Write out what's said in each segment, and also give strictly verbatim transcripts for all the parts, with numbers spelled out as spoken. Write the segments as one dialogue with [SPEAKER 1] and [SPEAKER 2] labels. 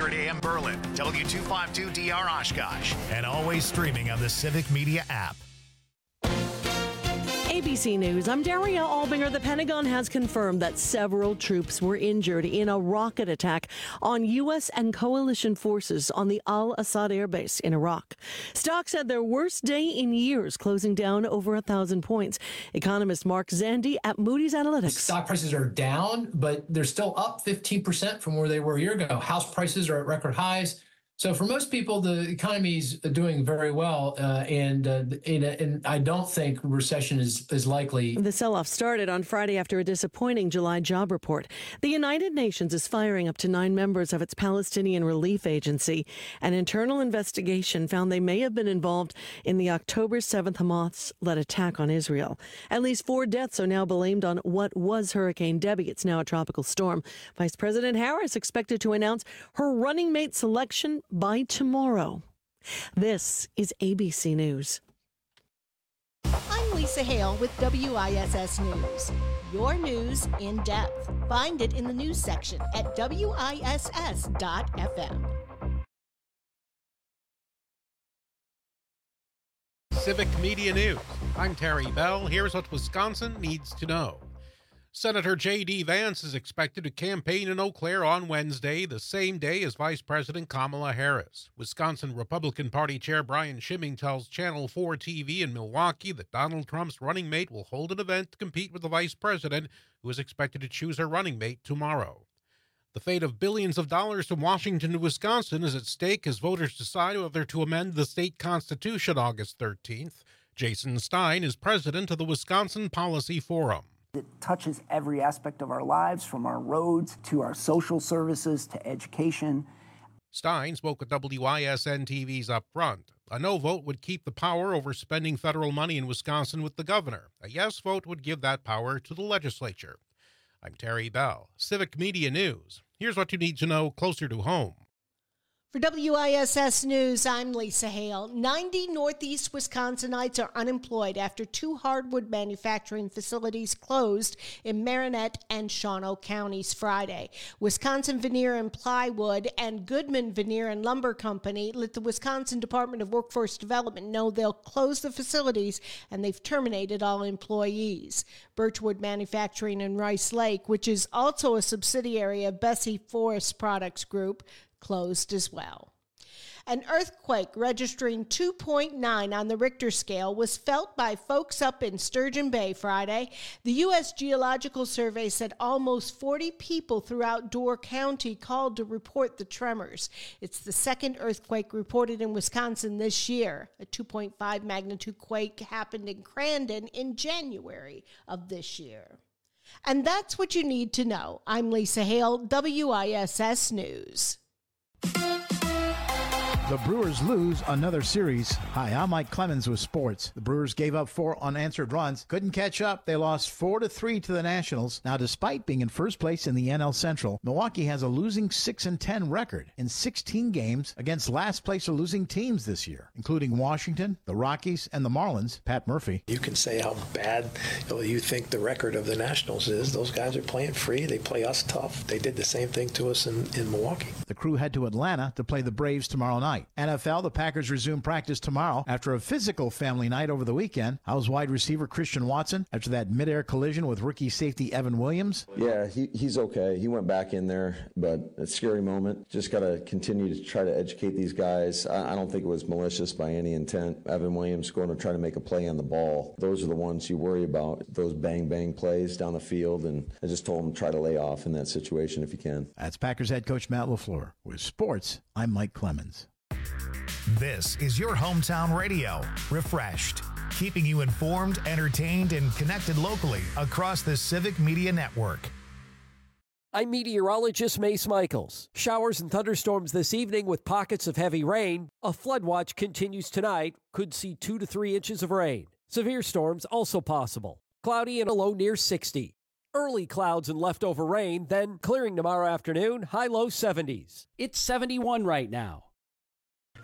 [SPEAKER 1] hundred A M Berlin, W two fifty-two D R Oshkosh, and always streaming on the Civic Media app.
[SPEAKER 2] A B C News, I'm Daria Albinger. The Pentagon has confirmed that several troops were injured in a rocket attack on U S and coalition forces on the Al-Assad Air Base in Iraq. Stocks had their worst day in years, closing down over a thousand points. Economist Mark Zandi at Moody's Analytics.
[SPEAKER 3] Stock prices are down, but they're still up fifteen percent from where they were a year ago. House prices are at record highs. So for most people, the economy is doing very well, uh, and, uh, and and I don't think recession is, is likely.
[SPEAKER 2] The sell-off started on Friday after a disappointing July job report. The United Nations is firing up to nine members of its Palestinian Relief Agency. An internal investigation found they may have been involved in the October seventh Hamas-led attack on Israel. At least four deaths are now blamed on what was Hurricane Debbie. It's now a tropical storm. Vice President Harris expected to announce her running mate selection by tomorrow. This is A B C News.
[SPEAKER 4] I'm Lisa Hale with W I S S News. Your news in depth. Find it in the news section at W I S S dot F M.
[SPEAKER 5] Civic Media News. I'm Terry Bell. Here's what Wisconsin needs to know. Senator J D. Vance is expected to campaign in Eau Claire on Wednesday, the same day as Vice President Kamala Harris. Wisconsin Republican Party Chair Brian Schimming tells Channel four T V in Milwaukee that Donald Trump's running mate will hold an event to compete with the vice president, who is expected to choose her running mate tomorrow. The fate of billions of dollars from Washington to Wisconsin is at stake as voters decide whether to amend the state constitution August thirteenth. Jason Stein is president of the Wisconsin Policy Forum.
[SPEAKER 6] It touches every aspect of our lives, from our roads to our social services to education.
[SPEAKER 5] Stein spoke at W I S N T V's Up Front. A no vote would keep the power over spending federal money in Wisconsin with the governor. A yes vote would give that power to the legislature. I'm Terry Bell, Civic Media News. Here's what you need to know closer to home.
[SPEAKER 4] For W I S S News, I'm Lisa Hale. ninety Northeast Wisconsinites are unemployed after two hardwood manufacturing facilities closed in Marinette and Shawano counties Friday. Wisconsin Veneer and Plywood and Goodman Veneer and Lumber Company let the Wisconsin Department of Workforce Development know they'll close the facilities, and they've terminated all employees. Birchwood Manufacturing in Rice Lake, which is also a subsidiary of Bessie Forest Products Group, closed as well. An earthquake registering two point nine on the Richter scale was felt by folks up in Sturgeon Bay Friday. The U S Geological Survey said almost forty people throughout Door County called to report the tremors. It's the second earthquake reported in Wisconsin this year. A two point five magnitude quake happened in Crandon in January of this year. And that's what you need to know. I'm Lisa Hale, W I S S News.
[SPEAKER 7] The Brewers lose another series. Hi, I'm Mike Clemens with sports. The Brewers gave up four unanswered runs, couldn't catch up. They lost four to three to the Nationals. Now, despite being in first place in the N L Central, Milwaukee has a losing six and ten record in sixteen games against last place or losing teams this year, including Washington, the Rockies, and the Marlins. Pat Murphy.
[SPEAKER 8] You can say how bad you know, you think the record of the Nationals is. Those guys are playing free. They play us tough. They did the same thing to us in, in Milwaukee.
[SPEAKER 7] The crew head to Atlanta to play the Braves tomorrow night. N F L, the Packers resume practice tomorrow after a physical family night over the weekend. How's wide receiver Christian Watson after that midair collision with rookie safety Evan Williams?
[SPEAKER 9] Yeah, he, he's okay. He went back in there, but a scary moment. Just got to continue to try to educate these guys. I, I don't think it was malicious by any intent. Evan Williams going to try to make a play on the ball. Those are the ones you worry about, those bang-bang plays down the field, and I just told him try to lay off in that situation if you can.
[SPEAKER 7] That's Packers head coach Matt LaFleur. With sports, I'm Mike Clemens.
[SPEAKER 1] This is your hometown radio, Refreshed, keeping you informed, entertained, and connected locally across the Civic Media Network.
[SPEAKER 10] I'm meteorologist Mace Michaels. Showers and thunderstorms this evening with pockets of heavy rain. A flood watch continues tonight. Could see two to three inches of rain. Severe storms also possible. Cloudy and a low near sixty. Early clouds and leftover rain, then clearing tomorrow afternoon, high low seventies. It's seventy-one right now.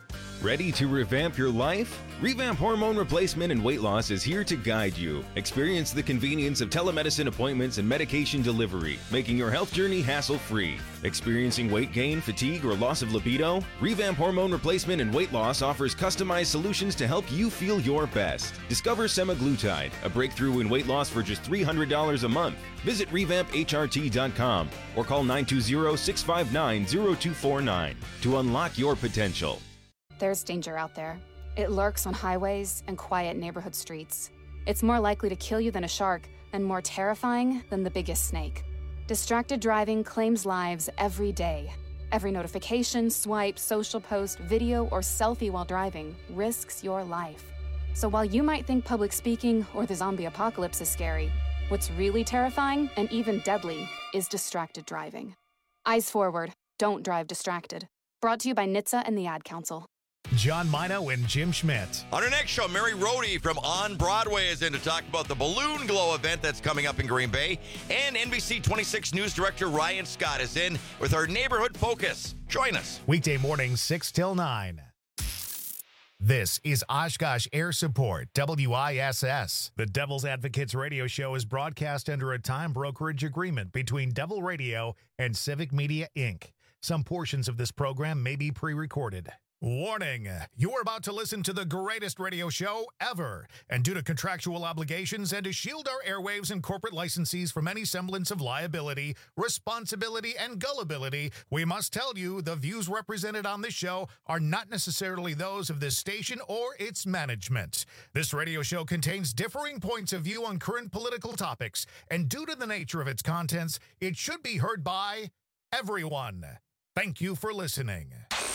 [SPEAKER 11] Ready to revamp your life? Revamp Hormone Replacement and Weight Loss is here to guide you. Experience the convenience of telemedicine appointments and medication delivery, making your health journey hassle-free. Experiencing weight gain, fatigue, or loss of libido? Revamp Hormone Replacement and Weight Loss offers customized solutions to help you feel your best. Discover semaglutide, a breakthrough in weight loss for just three hundred dollars a month. Visit revamp H R T dot com or call nine two zero, six five nine, zero two four nine to unlock your potential.
[SPEAKER 12] There's danger out there. It lurks on highways and quiet neighborhood streets. It's more likely to kill you than a shark and more terrifying than the biggest snake. Distracted driving claims lives every day. Every notification, swipe, social post, video, or selfie while driving risks your life. So while you might think public speaking or the zombie apocalypse is scary, what's really terrifying and even deadly is distracted driving. Eyes forward. Don't drive distracted. Brought to you by N H T S A and the Ad Council.
[SPEAKER 1] John Mino and Jim Schmidt.
[SPEAKER 13] On our next show, Mary Rohde from On Broadway is in to talk about the Balloon Glow event that's coming up in Green Bay. And N B C twenty-six News Director Ryan Scott is in with our Neighborhood Focus. Join us.
[SPEAKER 1] Weekday morning, six till nine. This is Oshkosh Air Support, W I S S. The Devil's Advocates radio show is broadcast under a time brokerage agreement between Devil Radio and Civic Media, Incorporated. Some portions of this program may be pre-recorded. Warning, you are about to listen to the greatest radio show ever. And due to contractual obligations and to shield our airwaves and corporate licensees from any semblance of liability, responsibility, and gullibility, we must tell you the views represented on this show are not necessarily those of this station or its management. This radio show contains differing points of view on current political topics, and due to the nature of its contents, it should be heard by everyone. Thank you for listening.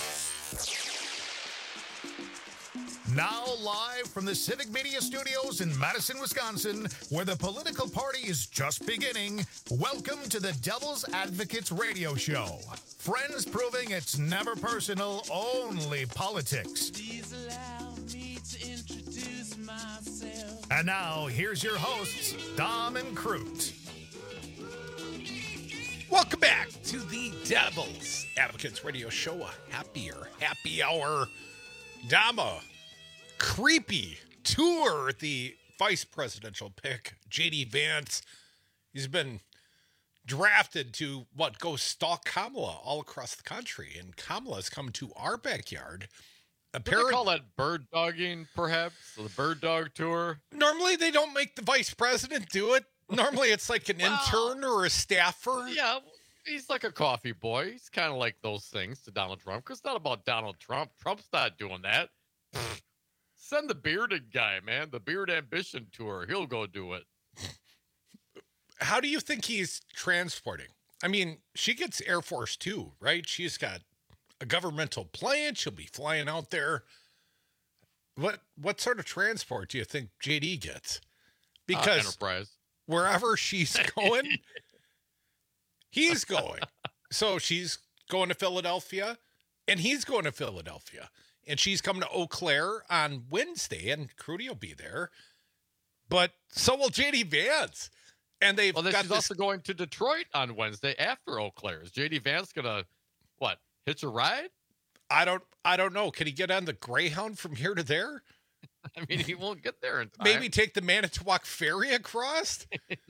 [SPEAKER 1] Now live from the Civic Media Studios in Madison, Wisconsin, where the political party is just beginning, welcome to the Devil's Advocates radio show. Friends proving it's never personal, only politics. Please allow me to introduce myself. And now, here's your hosts, Dom and Crute.
[SPEAKER 5] Welcome back to the Devil's Advocates radio show, a happier, happy hour. Dama. Creepy tour, the vice presidential pick, J D Vance. He's been drafted to, what, go stalk Kamala all across the country. And Kamala's come to our backyard.
[SPEAKER 14] Apparently, they call that bird dogging, perhaps? The bird dog tour?
[SPEAKER 5] Normally, they don't make the vice president do it. Normally, it's like an well, intern or a staffer.
[SPEAKER 14] Yeah, he's like a coffee boy. He's kind of like those things to Donald Trump. Because it's not about Donald Trump. Trump's not doing that. Send the bearded guy, man. The Beard Ambition Tour. He'll go do it.
[SPEAKER 5] How do you think he's transporting? I mean, she gets Air Force Two, right? She's got a governmental plane. She'll be flying out there. What what sort of transport do you think J D gets? Because
[SPEAKER 14] uh, Enterprise.
[SPEAKER 5] Wherever she's going, he's going. So she's going to Philadelphia, and he's going to Philadelphia. And she's coming to Eau Claire on Wednesday, and Crudy will be there. But so will J D Vance. And they've
[SPEAKER 14] well, then
[SPEAKER 5] got
[SPEAKER 14] she's
[SPEAKER 5] this...
[SPEAKER 14] also going to Detroit on Wednesday after Eau Claire. Is J D Vance gonna what? Hitch a ride?
[SPEAKER 5] I don't. I don't know. Can he get on the Greyhound from here to there?
[SPEAKER 14] I mean, he won't get there in time.
[SPEAKER 5] Maybe take the Manitowoc ferry across.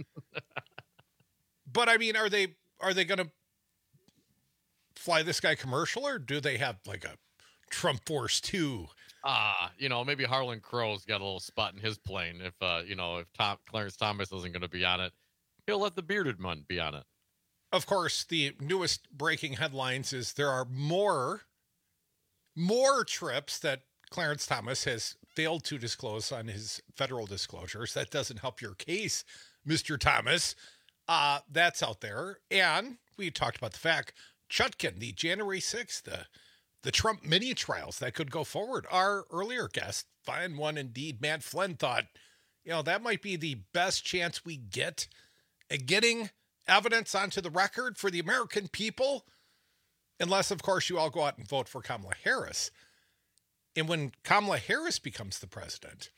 [SPEAKER 5] But I mean, are they are they going to fly this guy commercial, or do they have like a Trump Force Two?
[SPEAKER 14] Ah, uh, you know, maybe Harlan Crow's got a little spot in his plane. If uh, you know, if Tom Clarence Thomas isn't going to be on it, he'll let the bearded one be on it.
[SPEAKER 5] Of course, the newest breaking headlines is there are more, more trips that Clarence Thomas has failed to disclose on his federal disclosures. That doesn't help your case, Mister Thomas. Uh, that's out there. And we talked about the fact, Chutkin, the January sixth, the, the Trump mini trials that could go forward. Our earlier guest, fine one indeed, Matt Flynn, thought, you know, that might be the best chance we get at getting evidence onto the record for the American people, unless, of course, you all go out and vote for Kamala Harris. And when Kamala Harris becomes the president,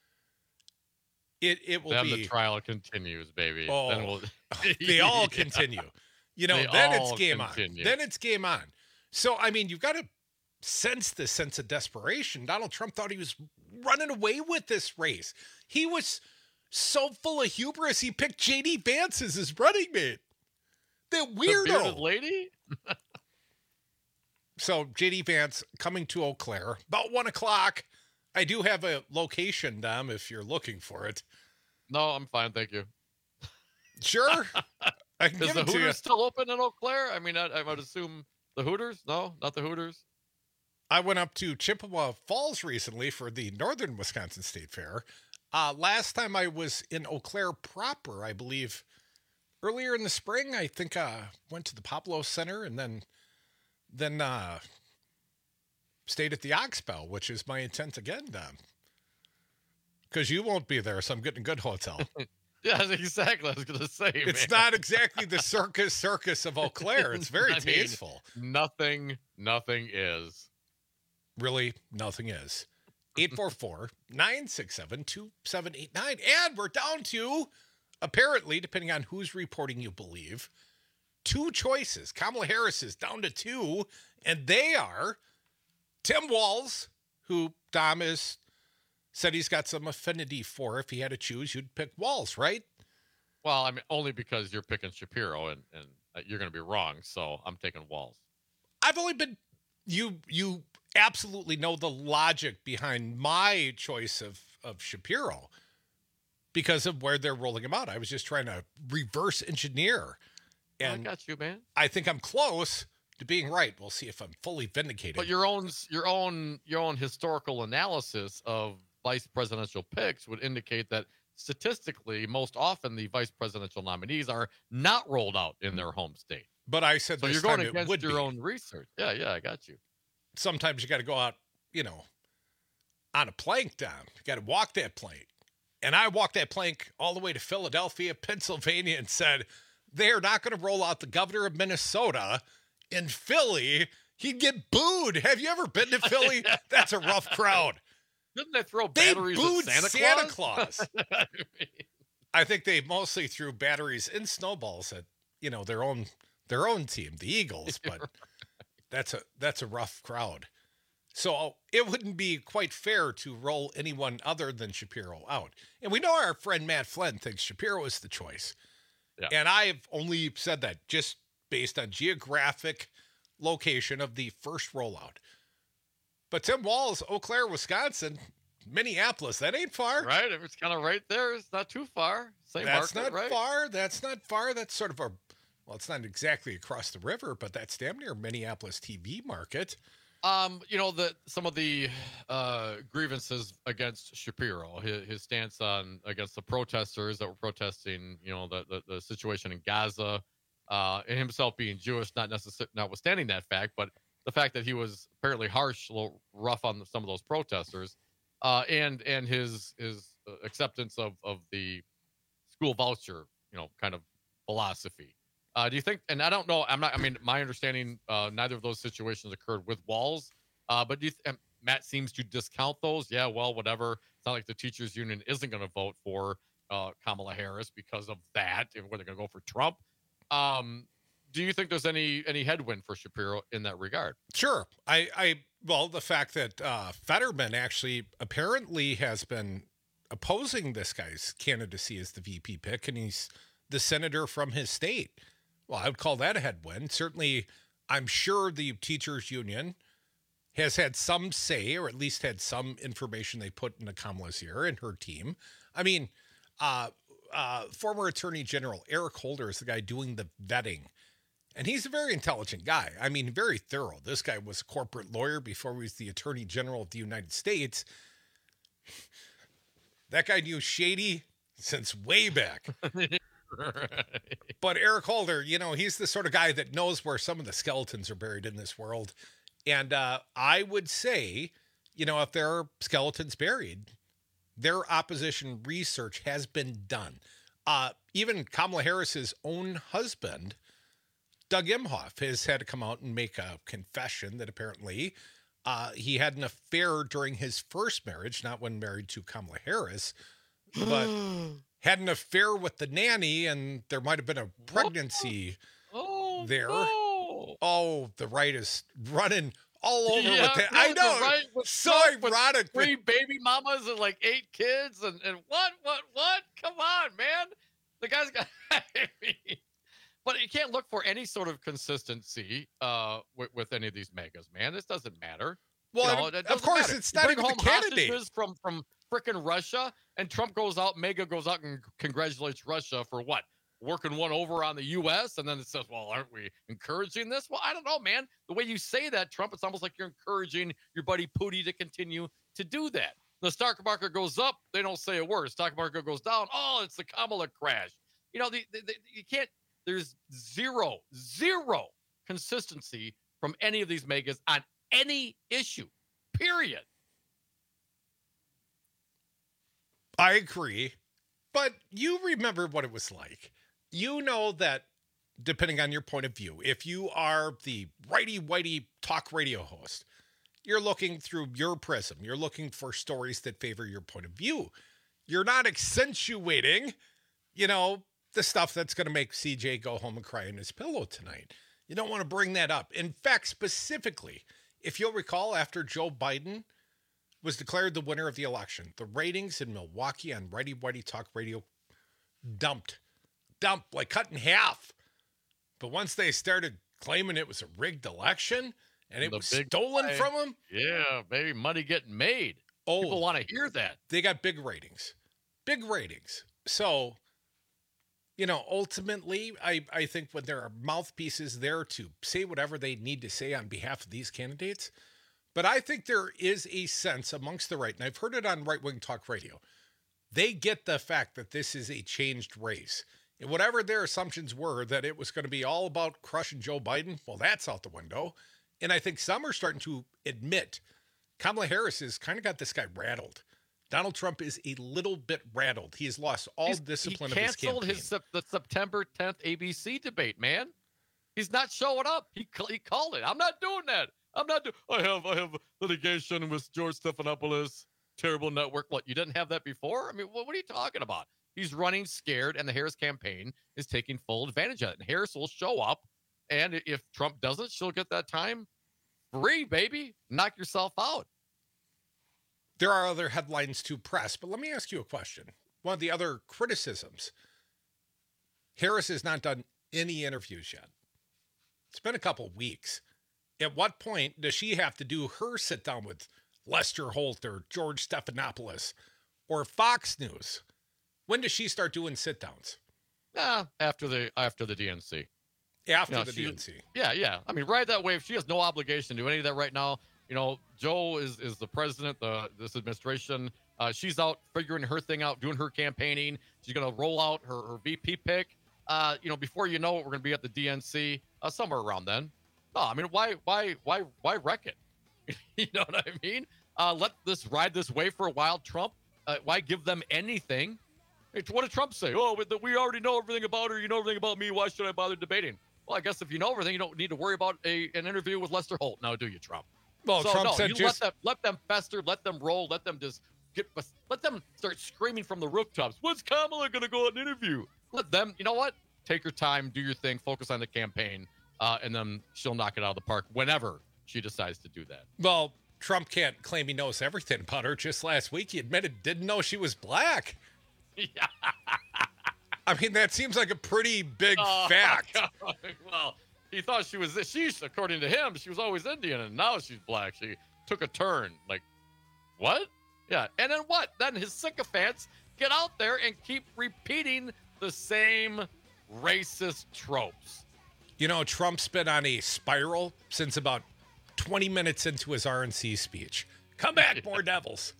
[SPEAKER 5] it it will
[SPEAKER 14] then
[SPEAKER 5] be...
[SPEAKER 14] Then the trial continues, baby.
[SPEAKER 5] Oh,
[SPEAKER 14] then we'll...
[SPEAKER 5] they all continue. You know,
[SPEAKER 14] they
[SPEAKER 5] then it's game
[SPEAKER 14] continue.
[SPEAKER 5] on. Then it's game on. So, I mean, you've got to sensed this sense of desperation. Donald Trump thought he was running away with this race. He was so full of hubris, he picked J D Vance as his running mate. That weirdo.
[SPEAKER 14] The bearded lady?
[SPEAKER 5] So J D Vance coming to Eau Claire about one o'clock. I do have a location, Dom, if you're looking for it.
[SPEAKER 14] No, I'm fine, thank you.
[SPEAKER 5] Sure. I can
[SPEAKER 14] Is
[SPEAKER 5] give
[SPEAKER 14] the
[SPEAKER 5] it to you.
[SPEAKER 14] Hooters still open in Eau Claire? I mean, I, I would assume the Hooters. No, not the Hooters.
[SPEAKER 5] I went up to Chippewa Falls recently for the Northern Wisconsin State Fair. Uh, last time I was in Eau Claire proper, I believe, earlier in the spring. I think I uh, went to the Pablo Center and then then uh, stayed at the Oxbow, which is my intent again, Dom. Because you won't be there, so I'm getting a good hotel.
[SPEAKER 14] Yeah, exactly. I was going to say,
[SPEAKER 5] it's
[SPEAKER 14] man.
[SPEAKER 5] not exactly the circus circus of Eau Claire. It's very
[SPEAKER 14] I
[SPEAKER 5] tasteful.
[SPEAKER 14] Mean, nothing, nothing is.
[SPEAKER 5] Really, nothing is. eight four four, nine six seven, two seven eight nine. And we're down to, apparently, depending on whose reporting you believe, two choices. Kamala Harris is down to two, and they are Tim Walz, who Dom is said he's got some affinity for. If he had to choose, you'd pick Walz, right?
[SPEAKER 14] Well, I mean, only because you're picking Shapiro, and, and you're going to be wrong, so I'm taking Walz.
[SPEAKER 5] I've only been, you you absolutely know the logic behind my choice of, of Shapiro because of where they're rolling him out. I was just trying to reverse engineer. And
[SPEAKER 14] I got you, man.
[SPEAKER 5] I think I'm close to being right. We'll see if I'm fully vindicated.
[SPEAKER 14] But your own, your own, your own historical analysis of vice presidential picks would indicate that statistically, most often the vice presidential nominees are not rolled out in their home state.
[SPEAKER 5] But I said
[SPEAKER 14] so
[SPEAKER 5] this
[SPEAKER 14] you're going
[SPEAKER 5] time
[SPEAKER 14] against
[SPEAKER 5] it would
[SPEAKER 14] your
[SPEAKER 5] be.
[SPEAKER 14] own research. Yeah, yeah, I got you.
[SPEAKER 5] Sometimes you got to go out, you know, on a plank, Dom. You got to walk that plank. And I walked that plank all the way to Philadelphia, Pennsylvania, and said, they're not going to roll out the governor of Minnesota in Philly. He'd get booed. Have you ever been to Philly? That's a rough crowd.
[SPEAKER 14] Didn't they throw
[SPEAKER 5] They
[SPEAKER 14] batteries
[SPEAKER 5] booed
[SPEAKER 14] at Santa,
[SPEAKER 5] Santa
[SPEAKER 14] Claus?
[SPEAKER 5] Claus.
[SPEAKER 14] I mean,
[SPEAKER 5] I think they mostly threw batteries and snowballs at, you know, their own their own team, the Eagles, but that's a that's a rough crowd. So it wouldn't be quite fair to roll anyone other than Shapiro out. And we know our friend Matt Flynn thinks Shapiro is the choice.
[SPEAKER 14] Yeah.
[SPEAKER 5] And I've only said that just based on geographic location of the first rollout. But Tim Walz, Eau Claire, Wisconsin, Minneapolis, that ain't far.
[SPEAKER 14] right? If it's kind of right there, it's not too far. Same
[SPEAKER 5] That's
[SPEAKER 14] market,
[SPEAKER 5] not
[SPEAKER 14] right?
[SPEAKER 5] far. That's not far. That's sort of a, well, it's not exactly across the river, but that's damn near Minneapolis T V market.
[SPEAKER 14] Um, you know, the some of the uh, grievances against Shapiro, his, his stance on against the protesters that were protesting, you know, the the, the situation in Gaza, uh, and himself being Jewish, not necessarily notwithstanding that fact, but the fact that he was apparently harsh, a little rough on some of those protesters, uh, and and his his acceptance of of the school voucher, you know, kind of philosophy. Uh, do you think? And I don't know. I'm not. I mean, my understanding, uh, neither of those situations occurred with Walz. Uh, but do you th- Matt seems to discount those. Yeah, well, whatever. It's not like the teachers union isn't going to vote for uh, Kamala Harris because of that, and whether they're going to go for Trump. Um, do you think there's any any headwind for Shapiro in that regard?
[SPEAKER 5] Sure. I, I well, the fact that uh, Fetterman actually apparently has been opposing this guy's candidacy as the V P pick, and he's the senator from his state. Well, I would call that a headwind. Certainly, I'm sure the teachers union has had some say, or at least had some information they put into Kamala's ear and her team. I mean, uh, uh, former Attorney General Eric Holder is the guy doing the vetting. And he's a very intelligent guy. I mean, very thorough. This guy was a corporate lawyer before he was the Attorney General of the United States. That guy knew shady since way back. But Eric Holder, you know, he's the sort of guy that knows where some of the skeletons are buried in this world. And uh, I would say, you know, if there are skeletons buried, their opposition research has been done. Uh, even Kamala Harris's own husband, Doug Imhoff, has had to come out and make a confession that apparently uh, he had an affair during his first marriage, not when married to Kamala Harris, but had an affair with the nanny, and there might have been a pregnancy
[SPEAKER 14] oh,
[SPEAKER 5] there.
[SPEAKER 14] No.
[SPEAKER 5] Oh, the right is running all over
[SPEAKER 14] Yeah,
[SPEAKER 5] with it.
[SPEAKER 14] yeah,
[SPEAKER 5] I know.
[SPEAKER 14] right? With
[SPEAKER 5] So
[SPEAKER 14] Trump, with
[SPEAKER 5] ironic.
[SPEAKER 14] Three baby mamas and like eight kids and, and what, what, what? Come on, man. The guy's got, I mean, but you can't look for any sort of consistency uh, with, with any of these megas, man. This doesn't matter.
[SPEAKER 5] Well,
[SPEAKER 14] You know,
[SPEAKER 5] of
[SPEAKER 14] it doesn't
[SPEAKER 5] course,
[SPEAKER 14] matter.
[SPEAKER 5] it's
[SPEAKER 14] You
[SPEAKER 5] not
[SPEAKER 14] bring
[SPEAKER 5] even the
[SPEAKER 14] home
[SPEAKER 5] candidate.
[SPEAKER 14] hostages from, from frickin' Russia, and Trump goes out, Mega goes out and congratulates Russia for what? Working one over on the U S, and then it says, well, aren't we encouraging this? Well, I don't know, man. The way you say that, Trump, it's almost like you're encouraging your buddy Pooty to continue to do that. The stock market goes up, they don't say a word. Stock market goes down, oh, it's the Kamala crash. You know, the, the, the, you can't, there's zero, zero consistency from any of these megas on any issue, period.
[SPEAKER 5] I agree. But you remember what it was like. You know that, depending on your point of view, if you are the righty-whitey talk radio host, you're looking through your prism. You're looking for stories that favor your point of view. You're not accentuating, you know, the stuff that's going to make C J go home and cry in his pillow tonight. You don't want to bring that up. In fact, specifically, if you'll recall, after Joe Biden was declared the winner of the election, the ratings in Milwaukee on Righty Whitey Talk Radio dumped, dumped, like cut in half. But once they started claiming it was a rigged election and it
[SPEAKER 14] The
[SPEAKER 5] was
[SPEAKER 14] big
[SPEAKER 5] stolen
[SPEAKER 14] lie.
[SPEAKER 5] from them,
[SPEAKER 14] Yeah, baby, money getting made.
[SPEAKER 5] oh,
[SPEAKER 14] People want to hear that.
[SPEAKER 5] they got big ratings, big ratings. So, you know, ultimately, I, I think when there are mouthpieces there to say whatever they need to say on behalf of these candidates, but I think there is a sense amongst the right, and I've heard it on right-wing talk radio, they get the fact that this is a changed race. And whatever their assumptions were, that it was going to be all about crushing Joe Biden, well, that's out the window. And I think some are starting to admit Kamala Harris has kind of got this guy rattled. Donald Trump is a little bit rattled. He has lost all
[SPEAKER 14] He's-
[SPEAKER 5] discipline
[SPEAKER 14] he
[SPEAKER 5] of his
[SPEAKER 14] canceled
[SPEAKER 5] campaign.
[SPEAKER 14] his Sep- the September tenth A B C debate, man. He's not showing up. He ca- he called it. I'm not doing that. I'm not doing. I have I have litigation with George Stephanopoulos. Terrible network. What, you didn't have that before? I mean, what, what are you talking about? He's running scared, and the Harris campaign is taking full advantage of it. And Harris will show up, and if Trump doesn't, she'll get that time free, baby. Knock yourself out.
[SPEAKER 5] There are other headlines to press, but let me ask you a question. One of the other criticisms, Harris has not done any interviews yet. It's been a couple weeks. At what point does she have to do her sit down with Lester Holt or George Stephanopoulos or Fox News? When does she start doing sit downs?
[SPEAKER 14] Nah, after the after the D N C.
[SPEAKER 5] After
[SPEAKER 14] You know,
[SPEAKER 5] the
[SPEAKER 14] she-
[SPEAKER 5] D N C.
[SPEAKER 14] Yeah, yeah. I mean, ride that wave. She has no obligation to do any of that right now. You know, Joe is is the president of this administration. Uh, she's out figuring her thing out, doing her campaigning. She's going to roll out her, her V P pick. Uh, you know, before you know it, we're going to be at the D N C uh, somewhere around then. No, I mean, why, why, why, why wreck it? You know what I mean? Uh, let this ride this wave for a while. Trump, uh, why give them anything? It's, what did Trump say? Oh, we, we already know everything about her. You know everything about me. Why should I bother debating? Well, I guess if you know everything, you don't need to worry about a an interview with Lester Holt now, do you, Trump?
[SPEAKER 5] Well,
[SPEAKER 14] so,
[SPEAKER 5] Trump
[SPEAKER 14] no,
[SPEAKER 5] said
[SPEAKER 14] you
[SPEAKER 5] just-
[SPEAKER 14] let them let them fester, let them roll, let them just get, let them start screaming from the rooftops. When's Kamala going to go on an interview? Let them, you know what? Take your time, do your thing, focus on the campaign, uh, and then she'll knock it out of the park whenever she decides to do that.
[SPEAKER 5] Well, Trump can't claim he knows everything about her. Just last week, he admitted didn't know she was black.
[SPEAKER 14] Yeah.
[SPEAKER 5] I mean, that seems like a pretty big
[SPEAKER 14] Oh,
[SPEAKER 5] fact.
[SPEAKER 14] God. Well, he thought she was, she's, according to him, she was always Indian, and now she's black. She took a turn. Like, what? Yeah. And then what? Then his sycophants get out there and keep repeating the same racist tropes.
[SPEAKER 5] You know, Trump's been on a spiral since about twenty minutes into his R N C speech. Come back, more devils.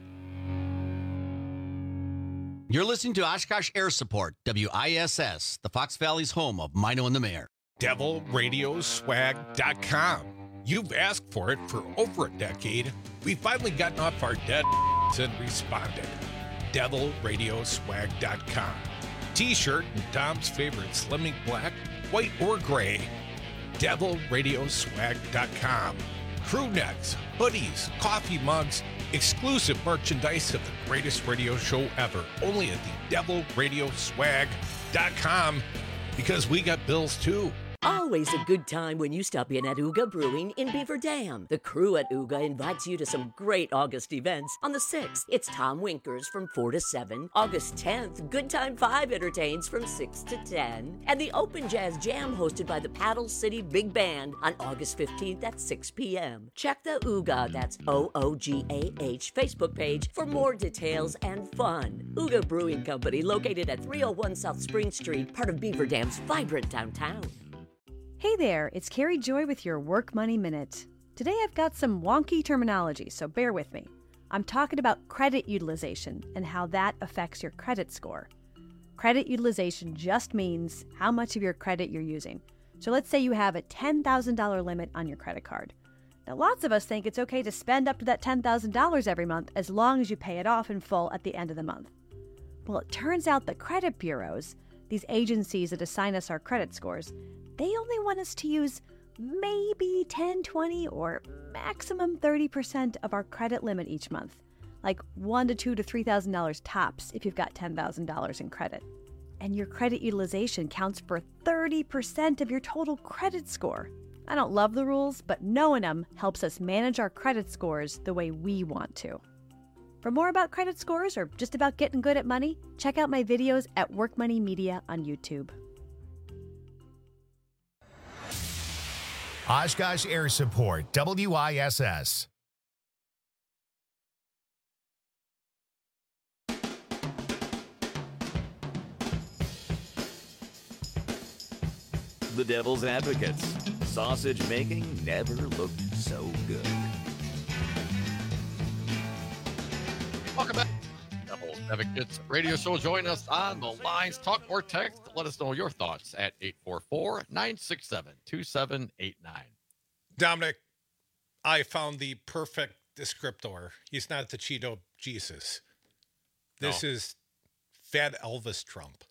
[SPEAKER 15] You're listening to Oshkosh Air Support, W I S S, the Fox Valley's home of Mino and the Mayor.
[SPEAKER 5] devil radio swag dot com. You've asked for it for over a decade. We've finally gotten off our dead and responded. devil radio swag dot com. T-shirt and Tom's favorite slimming black, white, or gray. devil radio swag dot com. Crew necks, hoodies, coffee mugs, exclusive merchandise of the greatest radio show ever. Only at the devil radio swag dot com, because we got bills too.
[SPEAKER 16] always a good time when you stop in at Uga Brewing in Beaver Dam. The crew at Uga invites you to some great August events. On the sixth, it's Tom Winkers from four to seven. August tenth, Good Time five entertains from six to ten. And the Open Jazz Jam hosted by the Paddle City Big Band on August fifteenth at six p.m. Check the Uga, that's O O G A H, Facebook page for more details and fun. Uga Brewing Company, located at three oh one South Spring Street, part of Beaver Dam's vibrant downtown.
[SPEAKER 17] Hey there, it's Carrie Joy with your Work Money Minute. Today I've got some wonky terminology, so bear with me. I'm talking about credit utilization and how that affects your credit score. Credit utilization just means how much of your credit you're using. So let's say you have a ten thousand dollars limit on your credit card. Now, lots of us think it's okay to spend up to that ten thousand dollars every month as long as you pay it off in full at the end of the month. Well, it turns out the credit bureaus, these agencies that assign us our credit scores, they only want us to use maybe ten, twenty, or maximum thirty percent of our credit limit each month, like one to two to three thousand dollars tops if you've got ten thousand dollars in credit. And your credit utilization counts for thirty percent of your total credit score. I don't love the rules, but knowing them helps us manage our credit scores the way we want to. For more about credit scores or just about getting good at money, check out my videos at Work Money Media on YouTube.
[SPEAKER 1] Oshkosh Air Support, W I S S.
[SPEAKER 18] The Devil's Advocates. Sausage making never looked so good.
[SPEAKER 14] Welcome back. Devil's Advocates radio show. Join us on the lines. Talk or text. Let us know your thoughts at eight four four, nine six seven, two seven eight nine.
[SPEAKER 5] Dominic, I found the perfect descriptor. He's not the Cheeto Jesus. This
[SPEAKER 14] No.
[SPEAKER 5] is Fat Elvis Trump.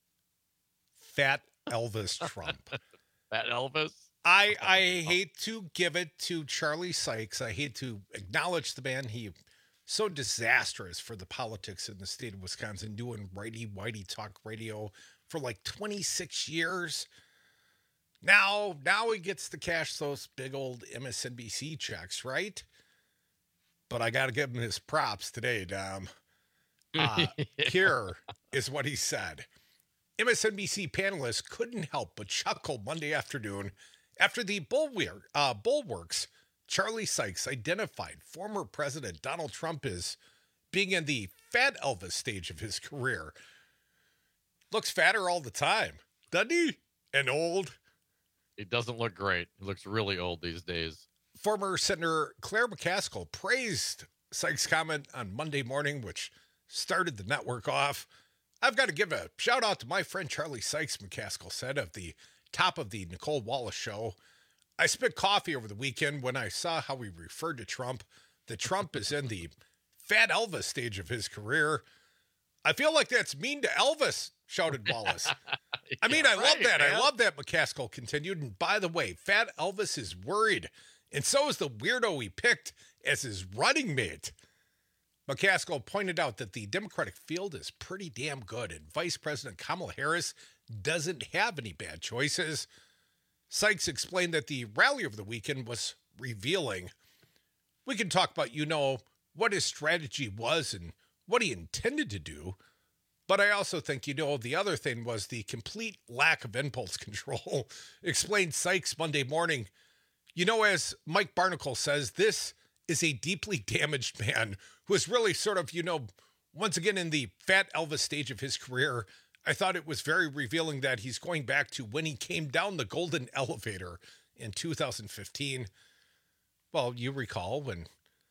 [SPEAKER 5] Fat Elvis Trump.
[SPEAKER 14] Fat Elvis?
[SPEAKER 5] I I hate to give it to Charlie Sykes. I hate to acknowledge the man. He so disastrous for the politics in the state of Wisconsin, doing righty whitey talk radio for like twenty-six years. Now, now he gets to cash those big old M S N B C checks, right? But I got to give him his props today, Dom. Uh, here is what he said. M S N B C panelists couldn't help but chuckle Monday afternoon after the Bulwark, uh, Bulwarks, Charlie Sykes identified former President Donald Trump as being in the Fat Elvis stage of his career. Looks fatter all the time, doesn't he? And old.
[SPEAKER 14] He doesn't look great. He looks really old these days.
[SPEAKER 5] Former Senator Claire McCaskill praised Sykes' comment on Monday morning, which started the network off. I've got to give a shout out to my friend Charlie Sykes, McCaskill said, of the top of the Nicole Wallace show. I spit coffee over the weekend when I saw how he referred to Trump, that Trump is in the Fat Elvis stage of his career. I feel like that's mean to Elvis, shouted Wallace. I mean, I
[SPEAKER 14] right,
[SPEAKER 5] love that.
[SPEAKER 14] man.
[SPEAKER 5] I love that, McCaskill continued. And by the way, Fat Elvis is worried, and so is the weirdo he picked as his running mate. McCaskill pointed out that the Democratic field is pretty damn good, and Vice President Kamala Harris doesn't have any bad choices. Sykes explained that the rally over the weekend was revealing. We can talk about, you know, what his strategy was and what he intended to do. But I also think, you know, the other thing was the complete lack of impulse control, explained Sykes Monday morning. You know, as Mike Barnacle says, this is a deeply damaged man who is really sort of, you know, once again in the Fat Elvis stage of his career. I thought it was very revealing that he's going back to when he came down the golden elevator in two thousand fifteen. Well, you recall when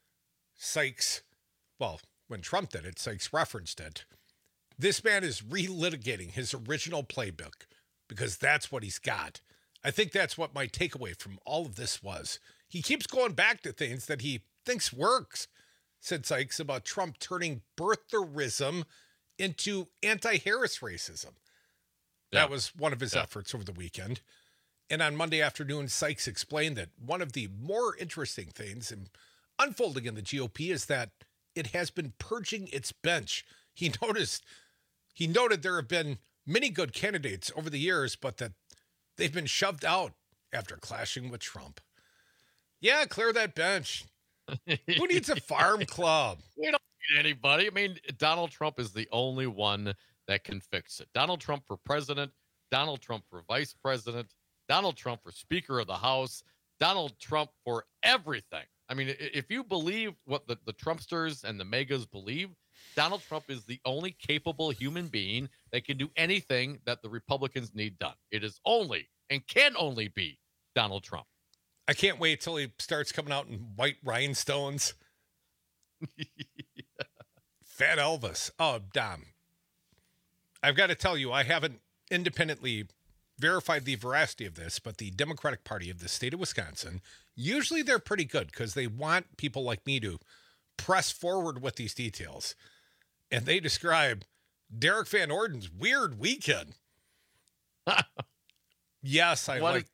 [SPEAKER 5] Sykes, well, when Trump did it, Sykes referenced it. This man is relitigating his original playbook because that's what he's got. I think that's what my takeaway from all of this was. He keeps going back to things that he thinks works, said Sykes about Trump turning birtherism into anti-Harris racism.
[SPEAKER 14] Yeah.
[SPEAKER 5] That was one of his
[SPEAKER 14] Yeah.
[SPEAKER 5] efforts over the weekend. And on Monday afternoon, Sykes explained that one of the more interesting things in unfolding in the G O P is that it has been purging its bench. He noticed, he noted there have been many good candidates over the years, but that They've been shoved out after clashing with Trump. Yeah, clear that bench. Who needs a farm club?
[SPEAKER 14] We don't need anybody. I mean, Donald Trump is the only one that can fix it. Donald Trump for president, Donald Trump for vice president, Donald Trump for Speaker of the House, Donald Trump for everything. I mean, if you believe what the, the Trumpsters and the megas believe, Donald Trump is the only capable human being that can do anything that the Republicans need done. It is only and can only be Donald Trump.
[SPEAKER 5] I can't wait till he starts coming out in white rhinestones. Yeah. Fat Elvis. Oh, Dom. I've got to tell you, I haven't independently verified the veracity of this, but the Democratic Party of the state of Wisconsin, usually they're pretty good because they want people like me to press forward with these details. And they describe Derek Van Orden's weird weekend. Yes, I what like.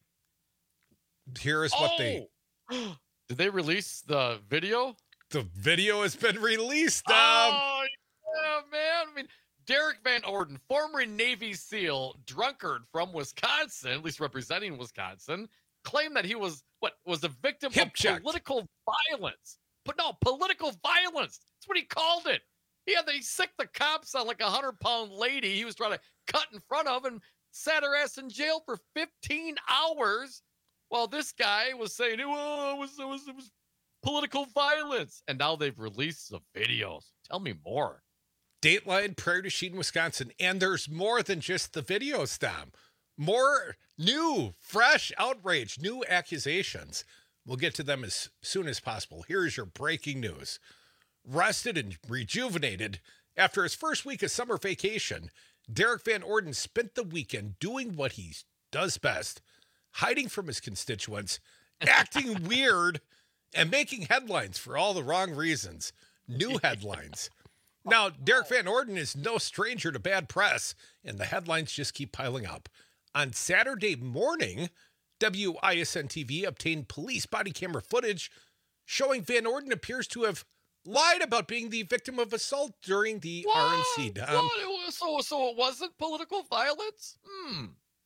[SPEAKER 5] Is... Here's what
[SPEAKER 14] oh!
[SPEAKER 5] they.
[SPEAKER 14] Did they release the video?
[SPEAKER 5] The video has been released. Um...
[SPEAKER 14] Oh, yeah, man. I mean, Derek Van Orden, former Navy SEAL, drunkard from Wisconsin, at least representing Wisconsin, claimed that he was what was a victim
[SPEAKER 5] Hip
[SPEAKER 14] of
[SPEAKER 5] checked.
[SPEAKER 14] political violence. But no, political violence. That's what he called it. He had they sicked the cops on like a hundred pound lady he was trying to cut in front of and sat her ass in jail for fifteen hours. While this guy was saying, oh, it was, it was, it was political violence. And now they've released the videos. Tell me more.
[SPEAKER 5] Dateline, Prairie du Chien, Wisconsin. And there's more than just the videos, Dom. More new, fresh outrage, new accusations. We'll get to them as soon as possible. Here's your breaking news. Rested and rejuvenated after his first week of summer vacation, Derek Van Orden spent the weekend doing what he does best, hiding from his constituents, acting weird, and making headlines for all the wrong reasons. New headlines. Now, Derek Van Orden is no stranger to bad press, and the headlines just keep piling up. On Saturday morning, W I S N T V obtained police body camera footage showing Van Orden appears to have lied about being the victim of assault during the
[SPEAKER 14] what?
[SPEAKER 5] R N C. Um,
[SPEAKER 14] what? It was, so, so it wasn't political violence? Hmm.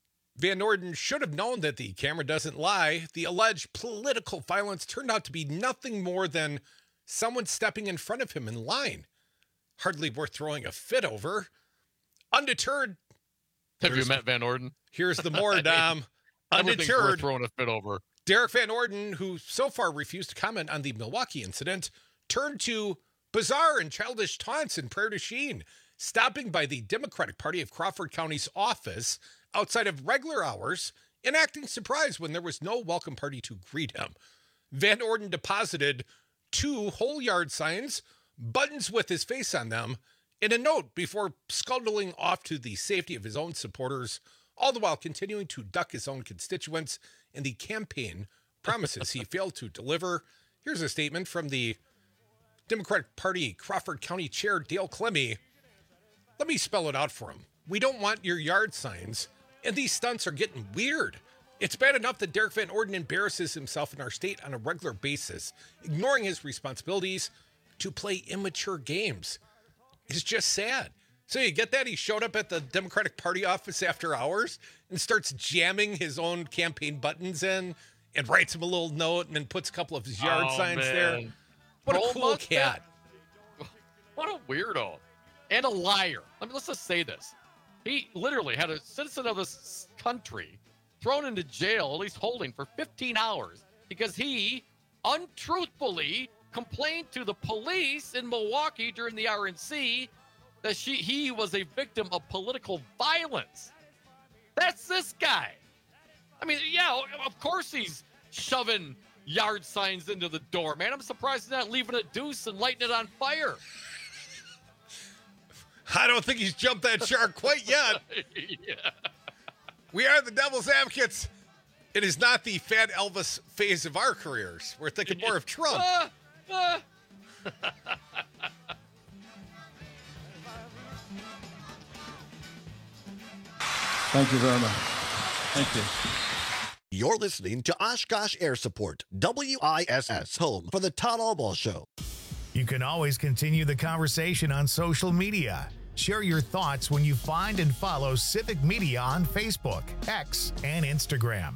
[SPEAKER 5] Van Orden should have known that the camera doesn't lie. The alleged political violence turned out to be nothing more than someone stepping in front of him in line. Hardly worth throwing a fit over. Undeterred.
[SPEAKER 14] Have you met Van Orden?
[SPEAKER 5] Here's the more, Dom. Undeterred.
[SPEAKER 14] Worth throwing a fit over.
[SPEAKER 5] Derek Van Orden, who so far refused to comment on the Milwaukee incident, turned to bizarre and childish taunts in Prairie du Chien, stopping by the Democratic Party of Crawford County's office outside of regular hours and acting surprised when there was no welcome party to greet him. Van Orden deposited two whole yard signs, buttons with his face on them, and a note before scuttling off to the safety of his own supporters, all the while continuing to duck his own constituents and the campaign promises he failed to deliver. Here's a statement from the Democratic Party Crawford County Chair Dale Clemmy. Let me spell it out for him. We don't want your yard signs, and these stunts are getting weird. It's bad enough that Derek Van Orden embarrasses himself in our state on a regular basis, ignoring his responsibilities to play immature games. It's just sad. So you get that? He showed up at the Democratic Party office after hours and starts jamming his own campaign buttons in and writes him a little note and then puts a couple of his yard
[SPEAKER 14] oh,
[SPEAKER 5] signs
[SPEAKER 14] man.
[SPEAKER 5] there. What
[SPEAKER 14] Roll
[SPEAKER 5] a cool cat.
[SPEAKER 14] Man. What a weirdo. And a liar. I mean, let's just say this. He literally had a citizen of this country thrown into jail, at least holding, for fifteen hours because he untruthfully complained to the police in Milwaukee during the R N C that she he was a victim of political violence. That's this guy. I mean, yeah, of course he's shoving yard signs into the door, man. I'm surprised he's not leaving a deuce and lighting it on fire.
[SPEAKER 5] I don't think he's jumped that shark quite yet.
[SPEAKER 14] Yeah.
[SPEAKER 5] We are the Devil's Advocates. It is not the Fat Elvis phase of our careers. We're thinking more of Trump.
[SPEAKER 14] Uh, uh.
[SPEAKER 7] Thank you very much. Thank you.
[SPEAKER 19] You're listening to Oshkosh Air Support, W I S S, home for the Todd Albaugh Show.
[SPEAKER 1] You can always continue the conversation on social media. Share your thoughts when you find and follow Civic Media on Facebook, X, and Instagram.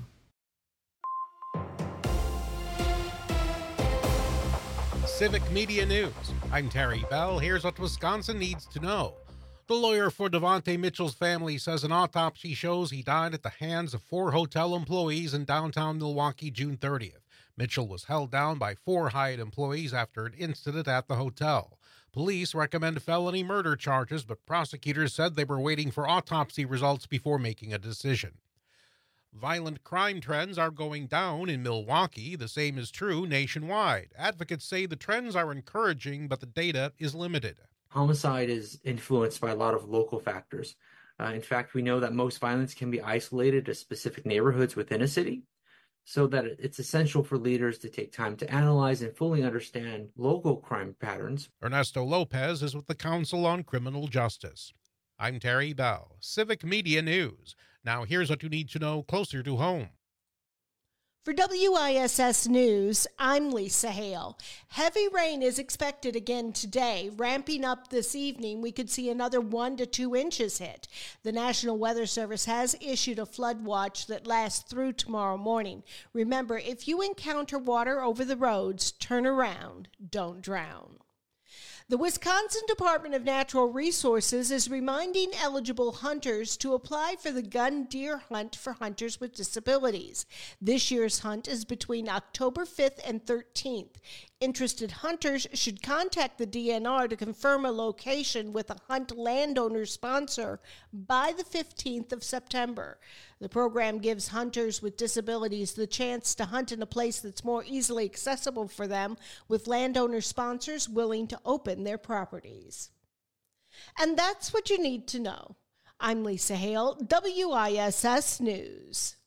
[SPEAKER 5] Civic Media News. I'm Terry Bell. Here's what Wisconsin needs to know. The lawyer for Devontae Mitchell's family says an autopsy shows he died at the hands of four hotel employees in downtown Milwaukee June thirtieth. Mitchell was held down by four Hyatt employees after an incident at the hotel. Police recommend felony murder charges, but prosecutors said they were waiting for autopsy results before making a decision. Violent crime trends are going down in Milwaukee. The same is true nationwide. Advocates say the trends are encouraging, but the data is limited.
[SPEAKER 20] Homicide is influenced by a lot of local factors. Uh, in fact, we know that most violence can be isolated to specific neighborhoods within a city, so that it's essential for leaders to take time to analyze and fully understand local crime patterns.
[SPEAKER 5] Ernesto Lopez is with the Council on Criminal Justice. I'm Terry Bell, Civic Media News. Now here's what you need to know closer to home.
[SPEAKER 4] For W I S S News, I'm Lisa Hale. Heavy rain is expected again today. Ramping up this evening, we could see another one to two inches hit. The National Weather Service has issued a flood watch that lasts through tomorrow morning. Remember, if you encounter water over the roads, turn around, don't drown. The Wisconsin Department of Natural Resources is reminding eligible hunters to apply for the gun deer hunt for hunters with disabilities. This year's hunt is between October fifth and thirteenth. Interested hunters should contact the D N R to confirm a location with a hunt landowner sponsor by the fifteenth of September. The program gives hunters with disabilities the chance to hunt in a place that's more easily accessible for them, with landowner sponsors willing to open their properties. And that's what you need to know. I'm Lisa Hale, W I S S News.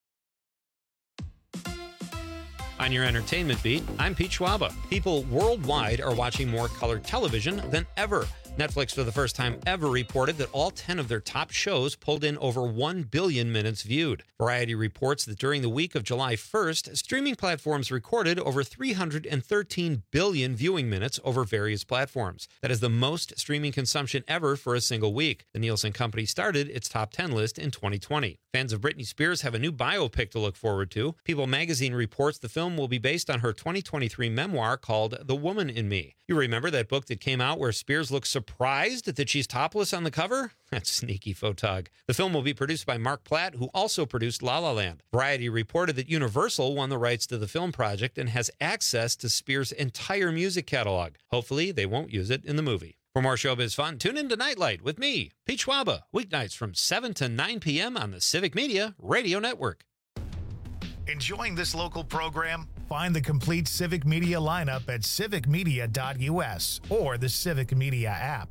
[SPEAKER 21] On your entertainment beat, I'm Pete Schwaba. People worldwide are watching more colored television than ever. Netflix, for the first time ever, reported that all ten of their top shows pulled in over one billion minutes viewed. Variety reports that during the week of July first, streaming platforms recorded over three hundred thirteen billion viewing minutes over various platforms. That is the most streaming consumption ever for a single week. The Nielsen Company started its top ten list in twenty twenty. Fans of Britney Spears have a new biopic to look forward to. People magazine reports the film will be based on her twenty twenty-three memoir called The Woman in Me. You remember that book that came out where Spears looks surprised that she's topless on the cover? That's sneaky photog. The film will be produced by Mark Platt, who also produced La La Land. Variety reported that Universal won the rights to the film project and has access to Spears' entire music catalog. Hopefully, they won't use it in the movie. For more showbiz fun, tune in to Nightlight with me, Pete Schwaba, weeknights from seven to nine p.m. on the Civic Media Radio Network.
[SPEAKER 1] Enjoying this local program? Find the complete Civic Media lineup at civic media dot u s or the Civic Media app.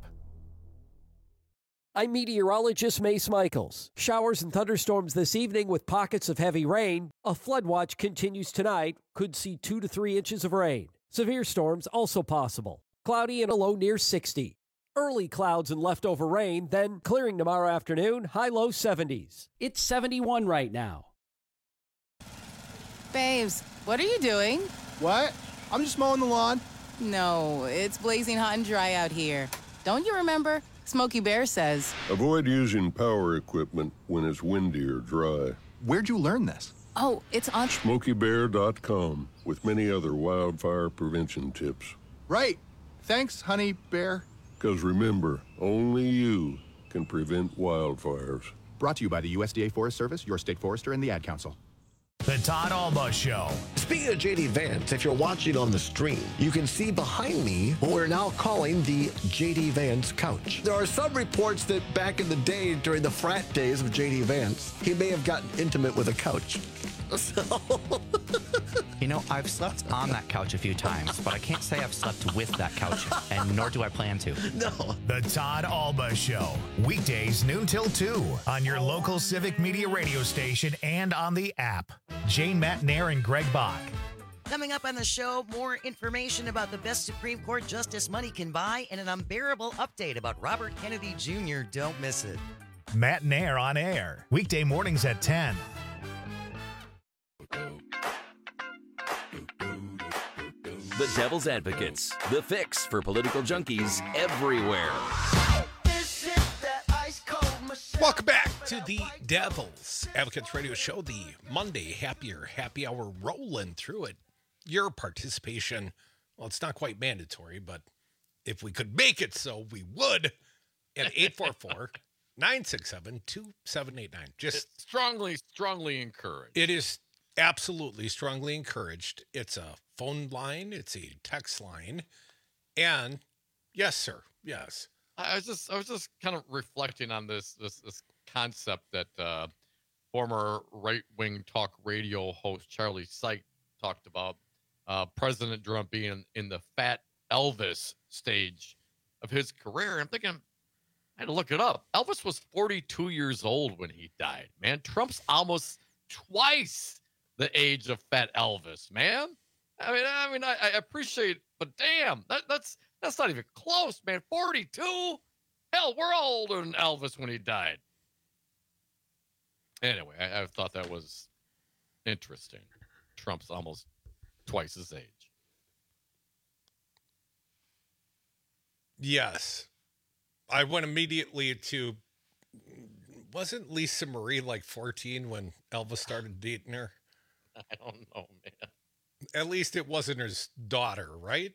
[SPEAKER 10] I'm meteorologist Mace Michaels. Showers and thunderstorms this evening with pockets of heavy rain. A flood watch continues tonight. Could see two to three inches of rain. Severe storms also possible. Cloudy and a low near sixty. Early clouds and leftover rain, then clearing tomorrow afternoon, high low seventies. It's seventy-one right now.
[SPEAKER 22] Babes, what are you doing?
[SPEAKER 23] What? I'm just mowing the lawn.
[SPEAKER 22] No, it's blazing hot and dry out here. Don't you remember? Smokey Bear says,
[SPEAKER 24] avoid using power equipment when it's windy or dry.
[SPEAKER 23] Where'd you learn this?
[SPEAKER 22] Oh, it's on
[SPEAKER 24] smokey bear dot com with many other wildfire prevention tips.
[SPEAKER 23] Right. Thanks, honey bear.
[SPEAKER 24] Because remember, only you can prevent wildfires.
[SPEAKER 23] Brought to you by the U S D A Forest Service, your state forester, and the Ad Council.
[SPEAKER 1] The Todd Alba Show.
[SPEAKER 19] Speaking of J D Vance, if you're watching on the stream, you can see behind me what we're now calling the J D Vance couch. There are some reports that back in the day, during the frat days of J D Vance, he may have gotten intimate with a couch. So...
[SPEAKER 25] You know, I've slept on that couch a few times, but I can't say I've slept with that couch, and nor do I plan to.
[SPEAKER 19] No.
[SPEAKER 1] The Todd Alba Show. Weekdays noon till two on your local Civic Media radio station and on the app. Jane Matnair and Greg Bach.
[SPEAKER 26] Coming up on the show, more information about the best Supreme Court justice money can buy and an unbearable update about Robert Kennedy Junior Don't miss it.
[SPEAKER 1] Matnair on air. Weekday mornings at ten.
[SPEAKER 18] The Devil's Advocates, the fix for political junkies everywhere.
[SPEAKER 27] This
[SPEAKER 5] Welcome back to the Devil's Advocates Radio Show, the Monday Happier Happy Hour, rolling through it. Your participation, well, it's not quite mandatory, but if we could make it so, we would. At eight four four, nine six seven, two seven eight nine. Just
[SPEAKER 14] it's strongly, strongly encouraged.
[SPEAKER 5] It is absolutely strongly encouraged. It's a phone line, it's a text line, and yes, sir, yes.
[SPEAKER 14] I was just, I was just kind of reflecting on this, this, this concept that uh, former right-wing talk radio host Charlie Syke talked about. Uh, President Trump being in, in the fat Elvis stage of his career. I'm thinking, I had to look it up. Elvis was forty-two years old when he died, man. Trump's almost twice the age of fat Elvis, man. I mean, I mean, I, I appreciate, but damn, that, that's that's not even close, man. forty-two? Hell, we're all older than Elvis when he died. Anyway, I, I thought that was interesting. Trump's almost twice his age.
[SPEAKER 5] Yes. I went immediately to, wasn't Lisa Marie like fourteen when Elvis started dating her?
[SPEAKER 14] I don't know, man.
[SPEAKER 5] At least it wasn't his daughter, right?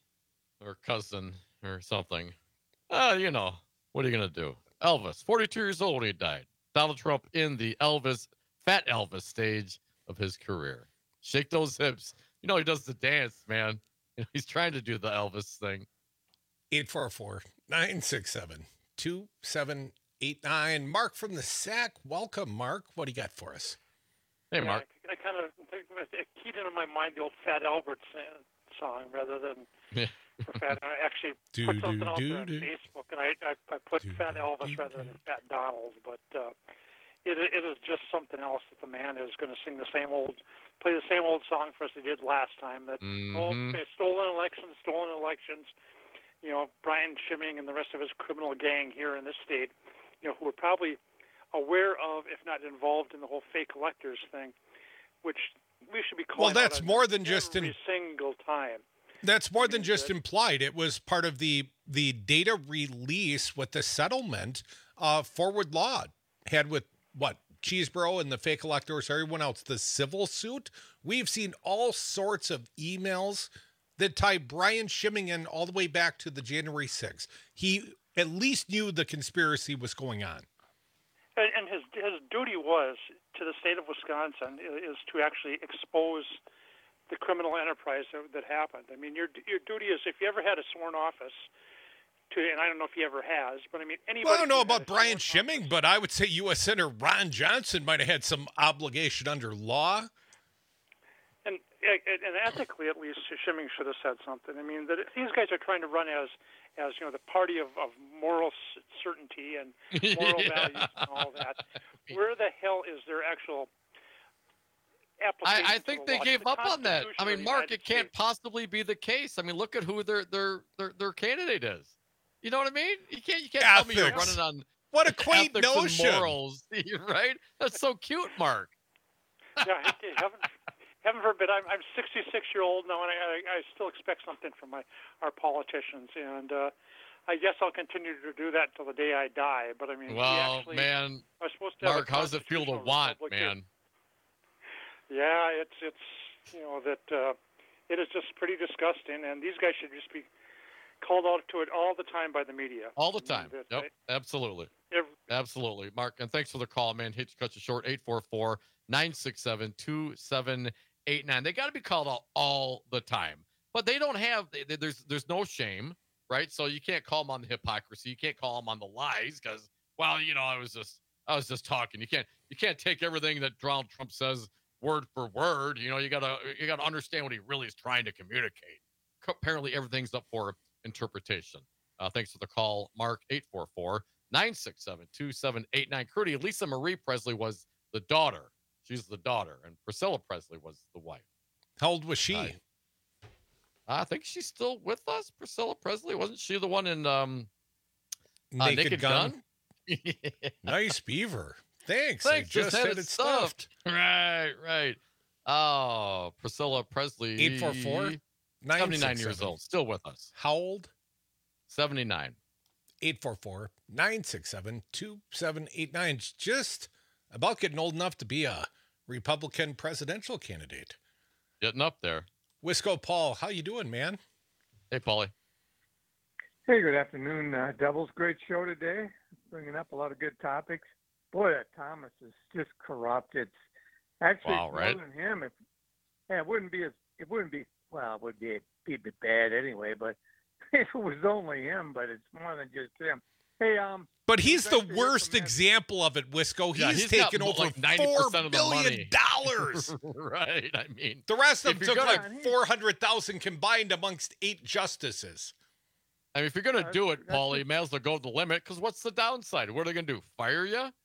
[SPEAKER 14] Or cousin or something. Uh, you know, what are you going to do? Elvis, forty-two years old when he died. Donald Trump in the Elvis, fat Elvis stage of his career. Shake those hips. You know, he does the dance, man. You know, he's trying to do the Elvis thing.
[SPEAKER 5] eight four four, nine six seven, two seven eight nine. Mark from the Sac. Welcome, Mark. What do you got for us?
[SPEAKER 14] Hey, Mark.
[SPEAKER 2] Yeah, I kind of it keyed into my mind the old Fat Albert song rather than for Fat. I actually
[SPEAKER 5] do,
[SPEAKER 2] put something
[SPEAKER 5] do,
[SPEAKER 2] out
[SPEAKER 5] do,
[SPEAKER 2] there on
[SPEAKER 5] do.
[SPEAKER 2] Facebook, and I, I, I put
[SPEAKER 5] do,
[SPEAKER 2] Fat Elvis
[SPEAKER 5] do,
[SPEAKER 2] rather
[SPEAKER 5] do.
[SPEAKER 2] than Fat Donald, but uh, it, it is just something else that the man is going to sing the same old, play the same old song for us he did last time. That
[SPEAKER 14] Mhm.
[SPEAKER 2] oh, okay, stolen elections, stolen elections. You know, Brian Schimming and the rest of his criminal gang here in this state, you know, who are probably aware of, if not involved in the whole fake electors thing, which we should be calling
[SPEAKER 5] Well, that's
[SPEAKER 2] out on
[SPEAKER 5] more than just
[SPEAKER 2] every
[SPEAKER 5] in-
[SPEAKER 2] single time.
[SPEAKER 5] That's more than just implied. It was part of the the data release with the settlement uh, Forward Law had with, what, Cheesebro and the fake electors, everyone else, the civil suit. We've seen all sorts of emails that tie Brian Schimming in all the way back to the January sixth. He at least knew the conspiracy was going on.
[SPEAKER 2] And, and his his duty was to the state of Wisconsin is to actually expose the criminal enterprise that, that happened. I mean, your your duty is, if you ever had a sworn office, to, and I don't know if he ever has, but I mean, anybody.
[SPEAKER 5] Well, I don't know
[SPEAKER 2] who had
[SPEAKER 5] about
[SPEAKER 2] a
[SPEAKER 5] Brian
[SPEAKER 2] sworn
[SPEAKER 5] Schimming, but I would say U S Senator Ron Johnson might have had some obligation under law.
[SPEAKER 2] And and ethically, at least, Schimming should have said something. I mean, that these guys are trying to run as, as you know, the party of, of moral certainty and moral values and all that. Where the hell is their actual application?
[SPEAKER 14] I, I think they
[SPEAKER 2] law?
[SPEAKER 14] gave
[SPEAKER 2] The
[SPEAKER 14] up on that. I
[SPEAKER 2] Constitution of
[SPEAKER 14] mean,
[SPEAKER 2] the
[SPEAKER 14] Mark,
[SPEAKER 2] United
[SPEAKER 14] it can't
[SPEAKER 2] States.
[SPEAKER 14] possibly be the case. I mean, look at who their their their, their candidate is. You know what I mean? You can't you can't tell me you're
[SPEAKER 5] Ethics.
[SPEAKER 14] running on
[SPEAKER 5] What a quaint
[SPEAKER 14] ethics
[SPEAKER 5] notion.
[SPEAKER 14] and morals, right? That's so cute, Mark.
[SPEAKER 2] Yeah, hey, heaven, heaven forbid. I'm I'm sixty-six year old now, and I, I I still expect something from my our politicians, and uh, I guess I'll continue to do that till the day I die. But I mean, we
[SPEAKER 14] Well,
[SPEAKER 2] actually,
[SPEAKER 14] man,
[SPEAKER 2] I was supposed to have a
[SPEAKER 14] Mark, how does it feel to
[SPEAKER 2] constitutional
[SPEAKER 14] want,
[SPEAKER 2] republic here.
[SPEAKER 14] man?
[SPEAKER 2] Yeah, it's it's you know that uh, it is just pretty disgusting, and these guys should just be called out to it all the time by the media.
[SPEAKER 14] All the
[SPEAKER 2] I mean,
[SPEAKER 14] time.
[SPEAKER 2] that
[SPEAKER 14] Yep, absolutely.
[SPEAKER 2] Every,
[SPEAKER 14] Absolutely. Mark, and thanks for the call, man. Hate to cut you short. eight four four, nine six seven, two seven eight nine. They got to be called out all the time. But they don't have, they, there's there's no shame, right? So you can't call them on the hypocrisy. You can't call them on the lies because, well, you know, I was just, I was just talking. You can't, you can't take everything that Donald Trump says word for word. You know, you gotta, you gotta understand what he really is trying to communicate. Apparently everything's up for interpretation. Uh, thanks for the call, Mark. Eight four four, nine six seven, two seven eight nine. Crudy, Lisa Marie Presley was the daughter. She's the daughter, and Priscilla Presley was the wife.
[SPEAKER 5] How old was she?
[SPEAKER 14] Uh, I think she's still with us. Priscilla Presley, wasn't she the one in um, uh,
[SPEAKER 5] Naked,
[SPEAKER 14] Naked
[SPEAKER 5] Gun.
[SPEAKER 14] Gun?
[SPEAKER 5] Nice beaver. Thanks.
[SPEAKER 14] Thanks,
[SPEAKER 5] I just
[SPEAKER 14] had
[SPEAKER 5] had
[SPEAKER 14] it
[SPEAKER 5] it stuffed.
[SPEAKER 14] Right, right. Oh, Priscilla Presley.
[SPEAKER 5] eight four four, nine six seven.
[SPEAKER 14] seventy-nine years old, still with us.
[SPEAKER 5] How old?
[SPEAKER 14] seventy-nine.
[SPEAKER 3] eight four four, nine six seven, two seven eight nine. Just about getting old enough to be a Republican presidential candidate.
[SPEAKER 14] Getting up there.
[SPEAKER 3] Wisco Paul, how you doing, man?
[SPEAKER 14] Hey, Paulie.
[SPEAKER 6] Hey, good afternoon, uh, Devils. Great show today. Bringing up a lot of good topics. Boy, that Thomas is just corrupt. It's actually
[SPEAKER 14] Wow, right?
[SPEAKER 6] more than him. If, yeah, it wouldn't be as it wouldn't be well, it would be be a bit bad anyway. But if it was only him, but it's more than just him. Hey, um.
[SPEAKER 3] But he's the worst example of it, Wisco. He's,
[SPEAKER 14] Yeah, he's
[SPEAKER 3] taken
[SPEAKER 14] got,
[SPEAKER 3] over
[SPEAKER 14] like, ninety
[SPEAKER 3] four
[SPEAKER 14] percent of the
[SPEAKER 3] billion
[SPEAKER 14] money.
[SPEAKER 3] dollars.
[SPEAKER 14] Right. I mean,
[SPEAKER 3] The rest of
[SPEAKER 14] if
[SPEAKER 3] them
[SPEAKER 14] you're
[SPEAKER 3] took
[SPEAKER 14] gonna-
[SPEAKER 3] like four hundred thousand combined amongst eight justices.
[SPEAKER 14] I mean, if you're going to do it, Paulie, you may as well go to the limit, because what's the downside? What are they going to do? Fire you?
[SPEAKER 6] Yeah,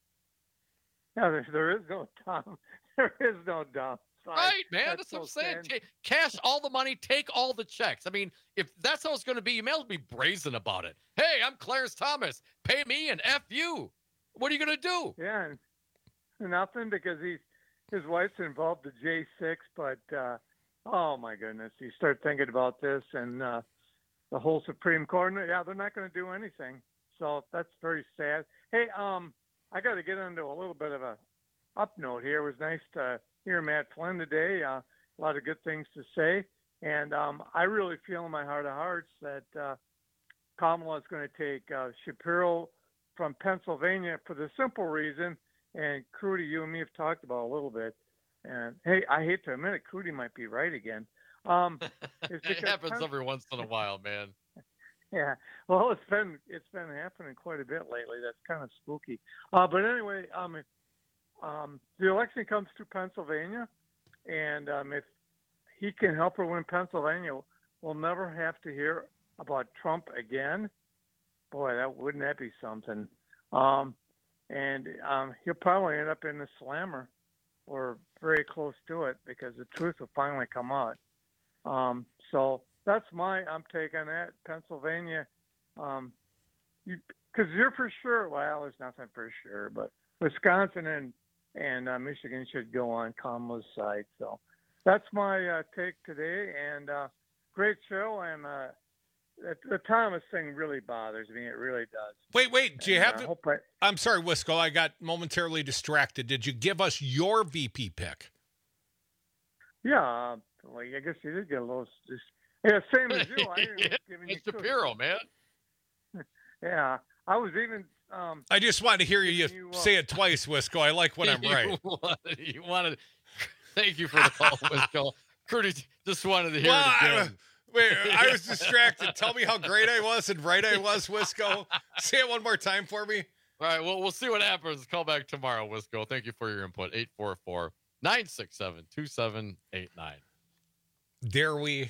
[SPEAKER 6] there, there is no Tom. There is no downside.
[SPEAKER 14] Right, man. That's, what I'm
[SPEAKER 6] so
[SPEAKER 14] saying.
[SPEAKER 6] sad.
[SPEAKER 14] Ta- cash all the money, take all the checks. I mean, if that's how it's going to be, you may as well be brazen about it. Hey, I'm Clarence Thomas. Pay me and F you. What are you going to do?
[SPEAKER 6] Yeah, and nothing because he's his wife's involved with J six, but uh, oh my goodness, you start thinking about this and uh, the whole Supreme Court. Yeah, they're not going to do anything, so that's very sad. Hey, um, I got to get into a little bit of a up note here. It was nice to hear Matt Flynn today. Uh, a lot of good things to say, and um, I really feel in my heart of hearts that uh, Kamala is going to take uh, Shapiro from Pennsylvania for the simple reason, and Crudy, you and me have talked about a little bit. And hey, I hate to admit it, Crudy might be right again. Um, it's
[SPEAKER 14] It
[SPEAKER 6] because
[SPEAKER 14] happens
[SPEAKER 6] Penn-
[SPEAKER 14] every once in a while, man.
[SPEAKER 6] Yeah, well, it's been it's been happening quite a bit lately. That's kind of spooky. Uh, but anyway, um, if, um, the election comes to Pennsylvania, and um, if he can help her win Pennsylvania, we'll never have to hear about Trump again. Boy, that wouldn't that be something? Um, and um, he'll probably end up in the slammer or very close to it because the truth will finally come out. Um, so that's my um, take on that. Pennsylvania, um, you because you're for sure. Well, there's nothing for sure, but Wisconsin and and uh, Michigan should go on Kamala's side. So that's my uh, take today. And uh, great show. And uh, the, the Thomas thing really bothers me. It really does.
[SPEAKER 3] Wait, wait. Do you
[SPEAKER 6] And,
[SPEAKER 3] have
[SPEAKER 6] uh,
[SPEAKER 3] to?
[SPEAKER 6] hope I-
[SPEAKER 3] I'm sorry, Wisco. I got momentarily distracted. Did you give us your V P pick?
[SPEAKER 6] Yeah, uh, well, I guess you did get a little. Just, yeah, same as you. I didn't
[SPEAKER 14] Yeah,
[SPEAKER 6] giving
[SPEAKER 14] it's
[SPEAKER 6] you
[SPEAKER 14] Shapiro, man.
[SPEAKER 6] Yeah, I was even. Um,
[SPEAKER 3] I just wanted to hear you,
[SPEAKER 6] you, uh,
[SPEAKER 3] say it twice, Wisco. I like when I'm right.
[SPEAKER 14] You wanted, you wanted. Thank you for the call, Wisco. Crudy just wanted to hear
[SPEAKER 3] Well,
[SPEAKER 14] it
[SPEAKER 3] I-
[SPEAKER 14] again.
[SPEAKER 3] Wait, I was distracted. Tell me how great I was and right I was, Wisco. Say it one more time for me.
[SPEAKER 14] All right, well, we'll see what happens. Call back tomorrow, Wisco. Thank you for your input. eight four four, nine six seven, two seven eight nine.
[SPEAKER 3] Dare we?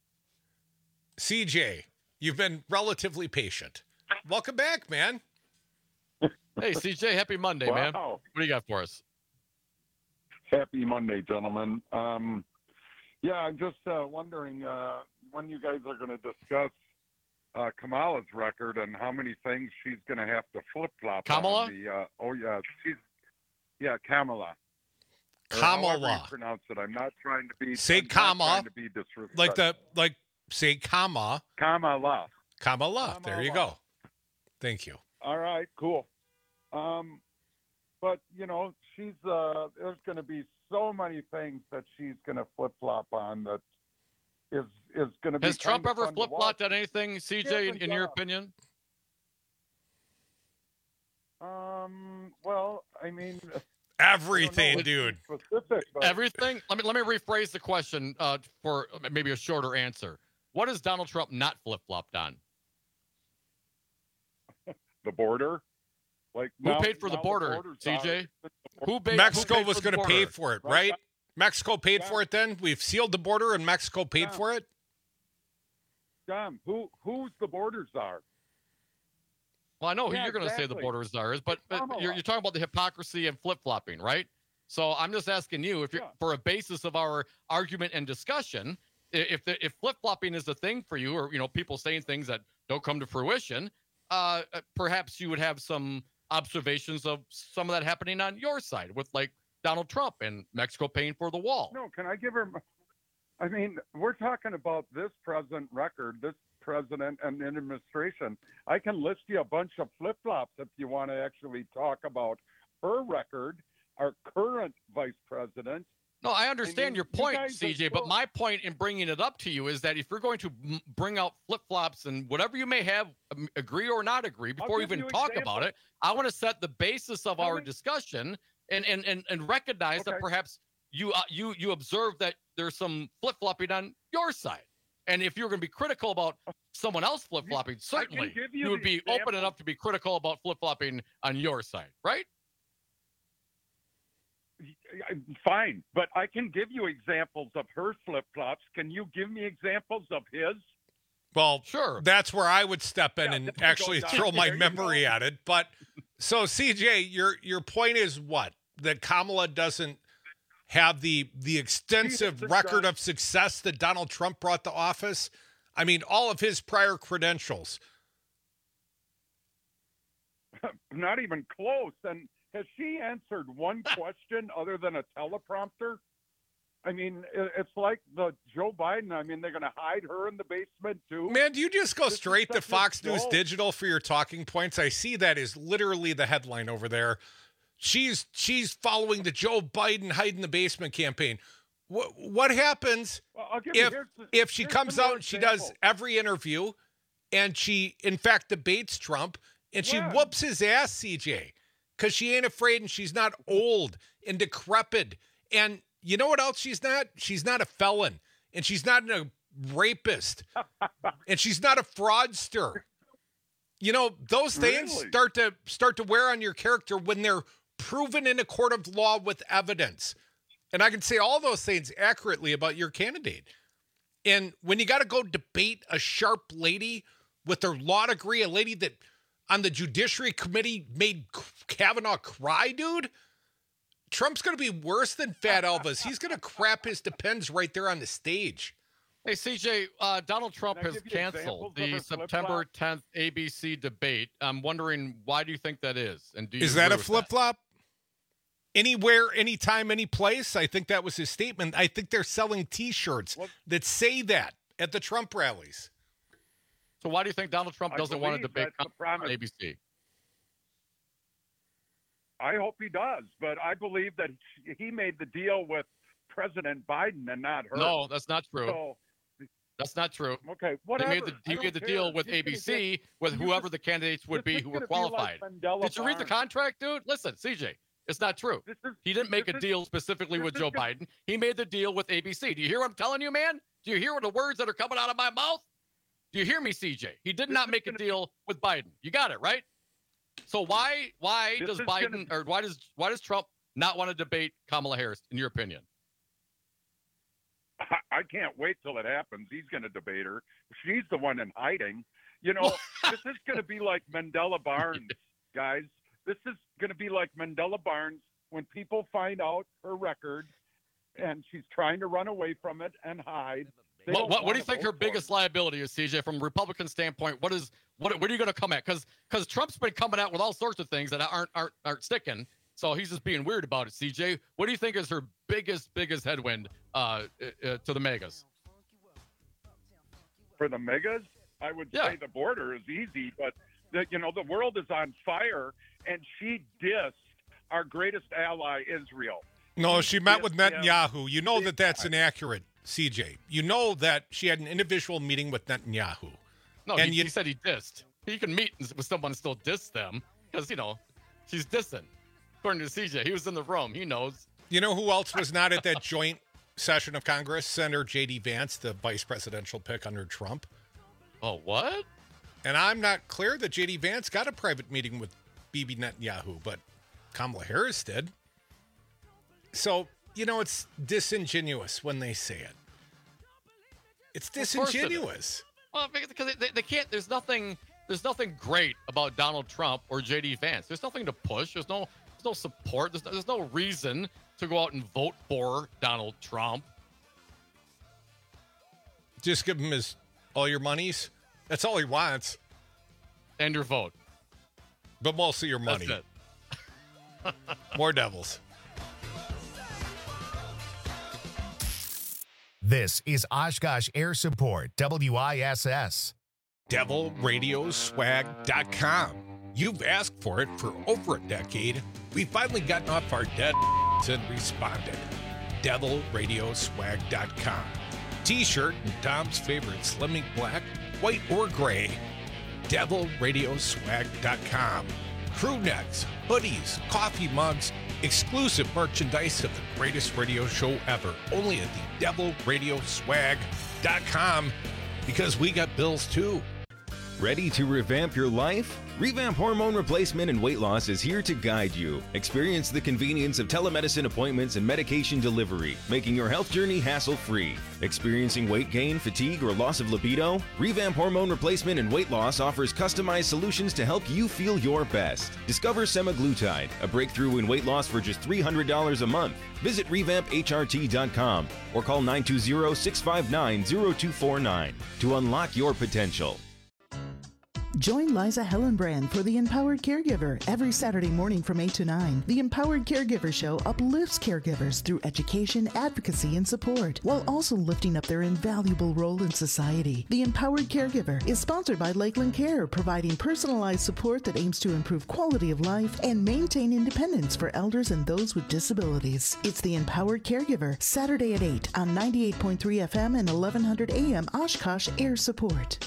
[SPEAKER 3] C J, you've been relatively patient. Welcome back, man.
[SPEAKER 14] Hey, C J, happy Monday, man.
[SPEAKER 8] Wow.
[SPEAKER 14] What do you got for us?
[SPEAKER 8] Happy Monday, gentlemen. Um, yeah, I'm just uh, wondering uh, when you guys are going to discuss uh, Kamala's record and how many things she's going to have to flip-flop
[SPEAKER 14] Kamala?
[SPEAKER 8] on. The, uh, oh, yeah. She's, yeah, Kamala. Or
[SPEAKER 3] Kamala.
[SPEAKER 8] however you pronounce it. I'm not trying to be.
[SPEAKER 3] Say
[SPEAKER 8] I'm not
[SPEAKER 3] comma.
[SPEAKER 8] trying to be disrespectful.
[SPEAKER 3] Like the like say comma.
[SPEAKER 8] Kamala.
[SPEAKER 3] Kamala. There you go. Thank you.
[SPEAKER 8] All right, cool. Um, but you know, she's uh, there's going to be so many things that she's going to flip flop on that is is going to be.
[SPEAKER 14] Has Trump
[SPEAKER 8] kinda
[SPEAKER 14] ever
[SPEAKER 8] fun to
[SPEAKER 14] flip
[SPEAKER 8] watch.
[SPEAKER 14] flopped on anything, C J, in,
[SPEAKER 8] hasn't
[SPEAKER 14] in your
[SPEAKER 8] done.
[SPEAKER 14] opinion?
[SPEAKER 8] Um. Well, I mean,
[SPEAKER 3] Everything,
[SPEAKER 8] I don't know
[SPEAKER 3] dude.
[SPEAKER 8] if it's specific, but
[SPEAKER 14] Everything. Let me let me rephrase the question uh, for maybe a shorter answer. What has Donald Trump not flip flopped on?
[SPEAKER 8] the border. Like
[SPEAKER 14] Who
[SPEAKER 8] now-
[SPEAKER 14] paid for the
[SPEAKER 8] now
[SPEAKER 14] border,
[SPEAKER 8] borders
[SPEAKER 14] C J?
[SPEAKER 8] are-
[SPEAKER 14] Who paid?
[SPEAKER 3] Mexico
[SPEAKER 14] who paid
[SPEAKER 3] was
[SPEAKER 14] for the
[SPEAKER 3] going to pay
[SPEAKER 14] border?
[SPEAKER 3] for it, right? Mexico paid for it then? We've sealed the border and Mexico paid
[SPEAKER 8] Yeah.
[SPEAKER 3] for it?
[SPEAKER 8] John, who who's the borders are?
[SPEAKER 14] Well, I know who
[SPEAKER 8] Yeah,
[SPEAKER 14] you're going to say the
[SPEAKER 8] exactly.
[SPEAKER 14] borders are, is, but, but
[SPEAKER 8] Kamala.
[SPEAKER 14] you're, you're talking about the hypocrisy and flip flopping, right? So I'm just asking you if you're for a basis of our argument and discussion, i- if the, if flip flopping is a thing for you, or you know people saying things that don't come to fruition, uh, uh, perhaps you would have some observations of some of that happening on your side with like Donald Trump and Mexico paying for the wall.
[SPEAKER 8] No, can I give her? I mean, we're talking about this present record, this president and the administration. I can list you a bunch of flip-flops if you want to actually talk about her record, our current vice president.
[SPEAKER 14] No, I understand
[SPEAKER 8] I mean,
[SPEAKER 14] your
[SPEAKER 8] you
[SPEAKER 14] point,
[SPEAKER 8] guys
[SPEAKER 14] C J,
[SPEAKER 8] are
[SPEAKER 14] but
[SPEAKER 8] so-
[SPEAKER 14] my point in bringing it up to you is that if you're going to m- bring out flip-flops and whatever you may have, um, agree or not agree, before we
[SPEAKER 8] give
[SPEAKER 14] even
[SPEAKER 8] you
[SPEAKER 14] talk
[SPEAKER 8] examples.
[SPEAKER 14] about it, I want to set the basis of
[SPEAKER 8] Tell
[SPEAKER 14] our
[SPEAKER 8] me-
[SPEAKER 14] discussion and and and, and recognize that
[SPEAKER 8] Okay.
[SPEAKER 14] perhaps you uh, you you observe that there's some flip-flopping on your side. And if you're going to be critical about someone else flip-flopping, certainly
[SPEAKER 8] give
[SPEAKER 14] you,
[SPEAKER 8] you
[SPEAKER 14] would
[SPEAKER 8] the
[SPEAKER 14] be open
[SPEAKER 8] example.
[SPEAKER 14] enough to be critical about flip-flopping on your side, right?
[SPEAKER 8] Fine, but I can give you examples of her flip-flops. Can you give me examples of his?
[SPEAKER 3] Well,
[SPEAKER 14] sure.
[SPEAKER 3] That's where I would step in
[SPEAKER 8] Yeah,
[SPEAKER 3] and
[SPEAKER 8] there you
[SPEAKER 3] actually
[SPEAKER 8] go,
[SPEAKER 3] throw
[SPEAKER 8] Doc.
[SPEAKER 3] my
[SPEAKER 8] There you
[SPEAKER 3] memory
[SPEAKER 8] go.
[SPEAKER 3] at it. But so, C J, your your point is what? That Kamala doesn't have the the extensive
[SPEAKER 8] hasn't
[SPEAKER 3] record
[SPEAKER 8] done-
[SPEAKER 3] of success that Donald Trump brought to office. I mean, all of his prior credentials.
[SPEAKER 8] Not even close. And has she answered one question other than a teleprompter? I mean, it- it's like the Joe Biden. I mean, they're going to hide her in the basement too.
[SPEAKER 3] Man, do you just go
[SPEAKER 8] This is
[SPEAKER 3] straight to
[SPEAKER 8] such a
[SPEAKER 3] Fox News
[SPEAKER 8] joke.
[SPEAKER 3] Digital for your talking points? I see that is literally the headline over there. She's she's following the Joe Biden hide in the basement campaign. What what happens
[SPEAKER 8] Well, I'll give you-
[SPEAKER 3] if
[SPEAKER 8] here's the-
[SPEAKER 3] if she
[SPEAKER 8] here's
[SPEAKER 3] comes
[SPEAKER 8] some
[SPEAKER 3] out
[SPEAKER 8] more
[SPEAKER 3] and she does
[SPEAKER 8] examples.
[SPEAKER 3] every interview and she in fact debates Trump and she
[SPEAKER 8] When?
[SPEAKER 3] whoops his ass, C J, because she ain't afraid and she's not old and decrepit. And you know what else she's not? She's not a felon and she's not a rapist and she's not a fraudster. You know, those things
[SPEAKER 8] Really?
[SPEAKER 3] start to start to wear on your character when they're proven in a court of law with evidence. And I can say all those things accurately about your candidate. And when you got to go debate a sharp lady with her law degree, a lady that on the Judiciary Committee made Kavanaugh cry, dude, Trump's going to be worse than Fat Elvis. He's going to crap his depends right there on the stage.
[SPEAKER 14] Hey, C J, uh, Donald Trump
[SPEAKER 8] Can I
[SPEAKER 14] has
[SPEAKER 8] give you examples
[SPEAKER 14] canceled
[SPEAKER 8] of
[SPEAKER 14] the
[SPEAKER 8] her
[SPEAKER 14] September
[SPEAKER 8] flip-flop?
[SPEAKER 14] tenth A B C debate. I'm wondering, why do you think that is? And do you
[SPEAKER 3] Is that
[SPEAKER 14] agree
[SPEAKER 3] a
[SPEAKER 14] with
[SPEAKER 3] flip flop? Anywhere, anytime, any place. I think that was his statement. I think they're selling T-shirts
[SPEAKER 8] Well-
[SPEAKER 3] that say that at the Trump rallies.
[SPEAKER 14] So why do you think Donald Trump
[SPEAKER 8] I
[SPEAKER 14] doesn't want to
[SPEAKER 8] believe
[SPEAKER 14] debate
[SPEAKER 8] that's the promise.
[SPEAKER 14] on A B C?
[SPEAKER 8] I hope he does, but I believe that he made the deal with President Biden and not her.
[SPEAKER 14] No, that's not true.
[SPEAKER 8] So,
[SPEAKER 14] That's not true.
[SPEAKER 8] okay,
[SPEAKER 14] They
[SPEAKER 8] whatever.
[SPEAKER 14] made the,
[SPEAKER 8] I
[SPEAKER 14] he
[SPEAKER 8] don't
[SPEAKER 14] made the
[SPEAKER 8] care.
[SPEAKER 14] deal with
[SPEAKER 8] He's gonna
[SPEAKER 14] A B C
[SPEAKER 8] get-
[SPEAKER 14] with
[SPEAKER 8] you
[SPEAKER 14] whoever
[SPEAKER 8] just-
[SPEAKER 14] the candidates would
[SPEAKER 8] this
[SPEAKER 14] be
[SPEAKER 8] is
[SPEAKER 14] who were
[SPEAKER 8] gonna be like
[SPEAKER 14] qualified.
[SPEAKER 8] Mandela
[SPEAKER 14] Did you read the
[SPEAKER 8] Barnes.
[SPEAKER 14] contract, dude? Listen, C J, it's not true.
[SPEAKER 8] This is-
[SPEAKER 14] He didn't make
[SPEAKER 8] this
[SPEAKER 14] a
[SPEAKER 8] is-
[SPEAKER 14] deal specifically
[SPEAKER 8] this
[SPEAKER 14] with
[SPEAKER 8] is
[SPEAKER 14] Joe
[SPEAKER 8] gonna-
[SPEAKER 14] Biden. He made the deal with A B C. Do you hear what I'm telling you, man? Do you hear what the words that are coming out of my mouth? Do you hear me, C J? He did
[SPEAKER 8] This
[SPEAKER 14] not
[SPEAKER 8] is
[SPEAKER 14] make a
[SPEAKER 8] gonna-
[SPEAKER 14] deal with Biden. You got it, right? So why why
[SPEAKER 8] This
[SPEAKER 14] does
[SPEAKER 8] is
[SPEAKER 14] Biden
[SPEAKER 8] gonna-
[SPEAKER 14] or why does why does Trump not want to debate Kamala Harris, in your opinion?
[SPEAKER 8] I- I can't wait till it happens. He's going to debate her. She's the one in hiding. You know, this is going to be like Mandela Barnes, guys. This is going to be like Mandela Barnes when people find out her record and she's trying to run away from it and hide. They
[SPEAKER 14] What,
[SPEAKER 8] don't
[SPEAKER 14] what, what do
[SPEAKER 8] wanna
[SPEAKER 14] you think
[SPEAKER 8] vote
[SPEAKER 14] her
[SPEAKER 8] for
[SPEAKER 14] biggest liability is, C J, from a Republican standpoint? What is what? What are you going to come at? Because because Trump's been coming out with all sorts of things that aren't aren't aren't sticking. So he's just being weird about it. C J, what do you think is her biggest biggest headwind uh, uh, to the megas?
[SPEAKER 8] for the megas. I would
[SPEAKER 14] Yeah.
[SPEAKER 8] say the border is easy, but the, you know the world is on fire, and she dissed our greatest ally, Israel.
[SPEAKER 3] No, she met with
[SPEAKER 8] dissed him.
[SPEAKER 3] Netanyahu. You know that that's inaccurate, C J. You know that she had an individual meeting with Netanyahu.
[SPEAKER 14] No,
[SPEAKER 3] And
[SPEAKER 14] he,
[SPEAKER 3] you-
[SPEAKER 14] he said he dissed. He can meet with someone and still diss them because you know she's dissing. According to C J, he was in the room. He knows.
[SPEAKER 3] You know who else was not at that joint session of Congress? Senator J D Vance, the vice presidential pick under Trump.
[SPEAKER 14] Oh, what?
[SPEAKER 3] And I'm not clear that J D Vance got a private meeting with Bibi Netanyahu, but Kamala Harris did. So, you know, it's disingenuous when they say it. It's
[SPEAKER 14] Of course it is.
[SPEAKER 3] disingenuous.
[SPEAKER 14] Well, because they, they can't. There's nothing. There's nothing great about Donald Trump or J D Vance. There's nothing to push. There's no. There's no support. There's, there's no reason to go out and vote for Donald Trump.
[SPEAKER 3] Just give him his all your monies. That's all he wants.
[SPEAKER 14] And your vote.
[SPEAKER 3] But mostly your money.
[SPEAKER 14] That's it.
[SPEAKER 3] More devils.
[SPEAKER 1] This is Oshkosh Air Support, W I S S.
[SPEAKER 3] devil radio swag dot com. You've asked for it for over a decade. We've finally gotten off our dead and responded. devil radio swag dot com. T-shirt in Tom's favorite Slimming black, white, or gray. devil radio swag dot com. Crew necks, hoodies, coffee mugs, exclusive merchandise of the greatest radio show ever. Only at the devil radio swag dot com, because we got bills too.
[SPEAKER 9] Ready to revamp your life? Revamp Hormone Replacement and Weight Loss is here to guide you. Experience the convenience of telemedicine appointments and medication delivery, making your health journey hassle-free. Experiencing weight gain, fatigue, or loss of libido? Revamp Hormone Replacement and Weight Loss offers customized solutions to help you feel your best. Discover semaglutide, a breakthrough in weight loss for just three hundred dollars a month. Visit revamp H R T dot com or call nine two zero, six five nine, zero two four nine to unlock your potential.
[SPEAKER 11] Join Liza Hellenbrand for The Empowered Caregiver every Saturday morning from eight to nine. The Empowered Caregiver Show uplifts caregivers through education, advocacy, and support, while also lifting up their invaluable role in society. The Empowered Caregiver is sponsored by Lakeland Care, providing personalized support that aims to improve quality of life and maintain independence for elders and those with disabilities. It's The Empowered Caregiver, Saturday at eight on ninety-eight point three F M and eleven hundred A M Oshkosh Air Support.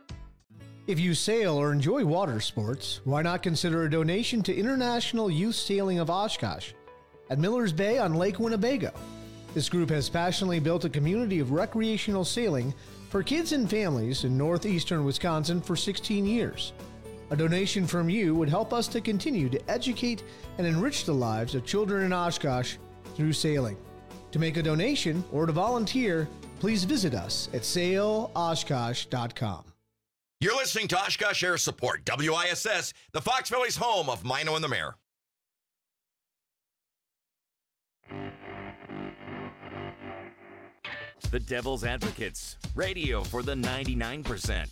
[SPEAKER 12] If you sail or enjoy water sports, why not consider a donation to International Youth Sailing of Oshkosh at Miller's Bay on Lake Winnebago. This group has passionately built a community of recreational sailing for kids and families in northeastern Wisconsin for sixteen years. A donation from you would help us to continue to educate and enrich the lives of children in Oshkosh through sailing. To make a donation or to volunteer, please visit us at sail oshkosh dot com.
[SPEAKER 13] You're listening to Oshkosh Air Support, W I S S, the Fox Valley's home of Mino and the Mayor.
[SPEAKER 18] The Devil's Advocates, radio for the ninety-nine percent.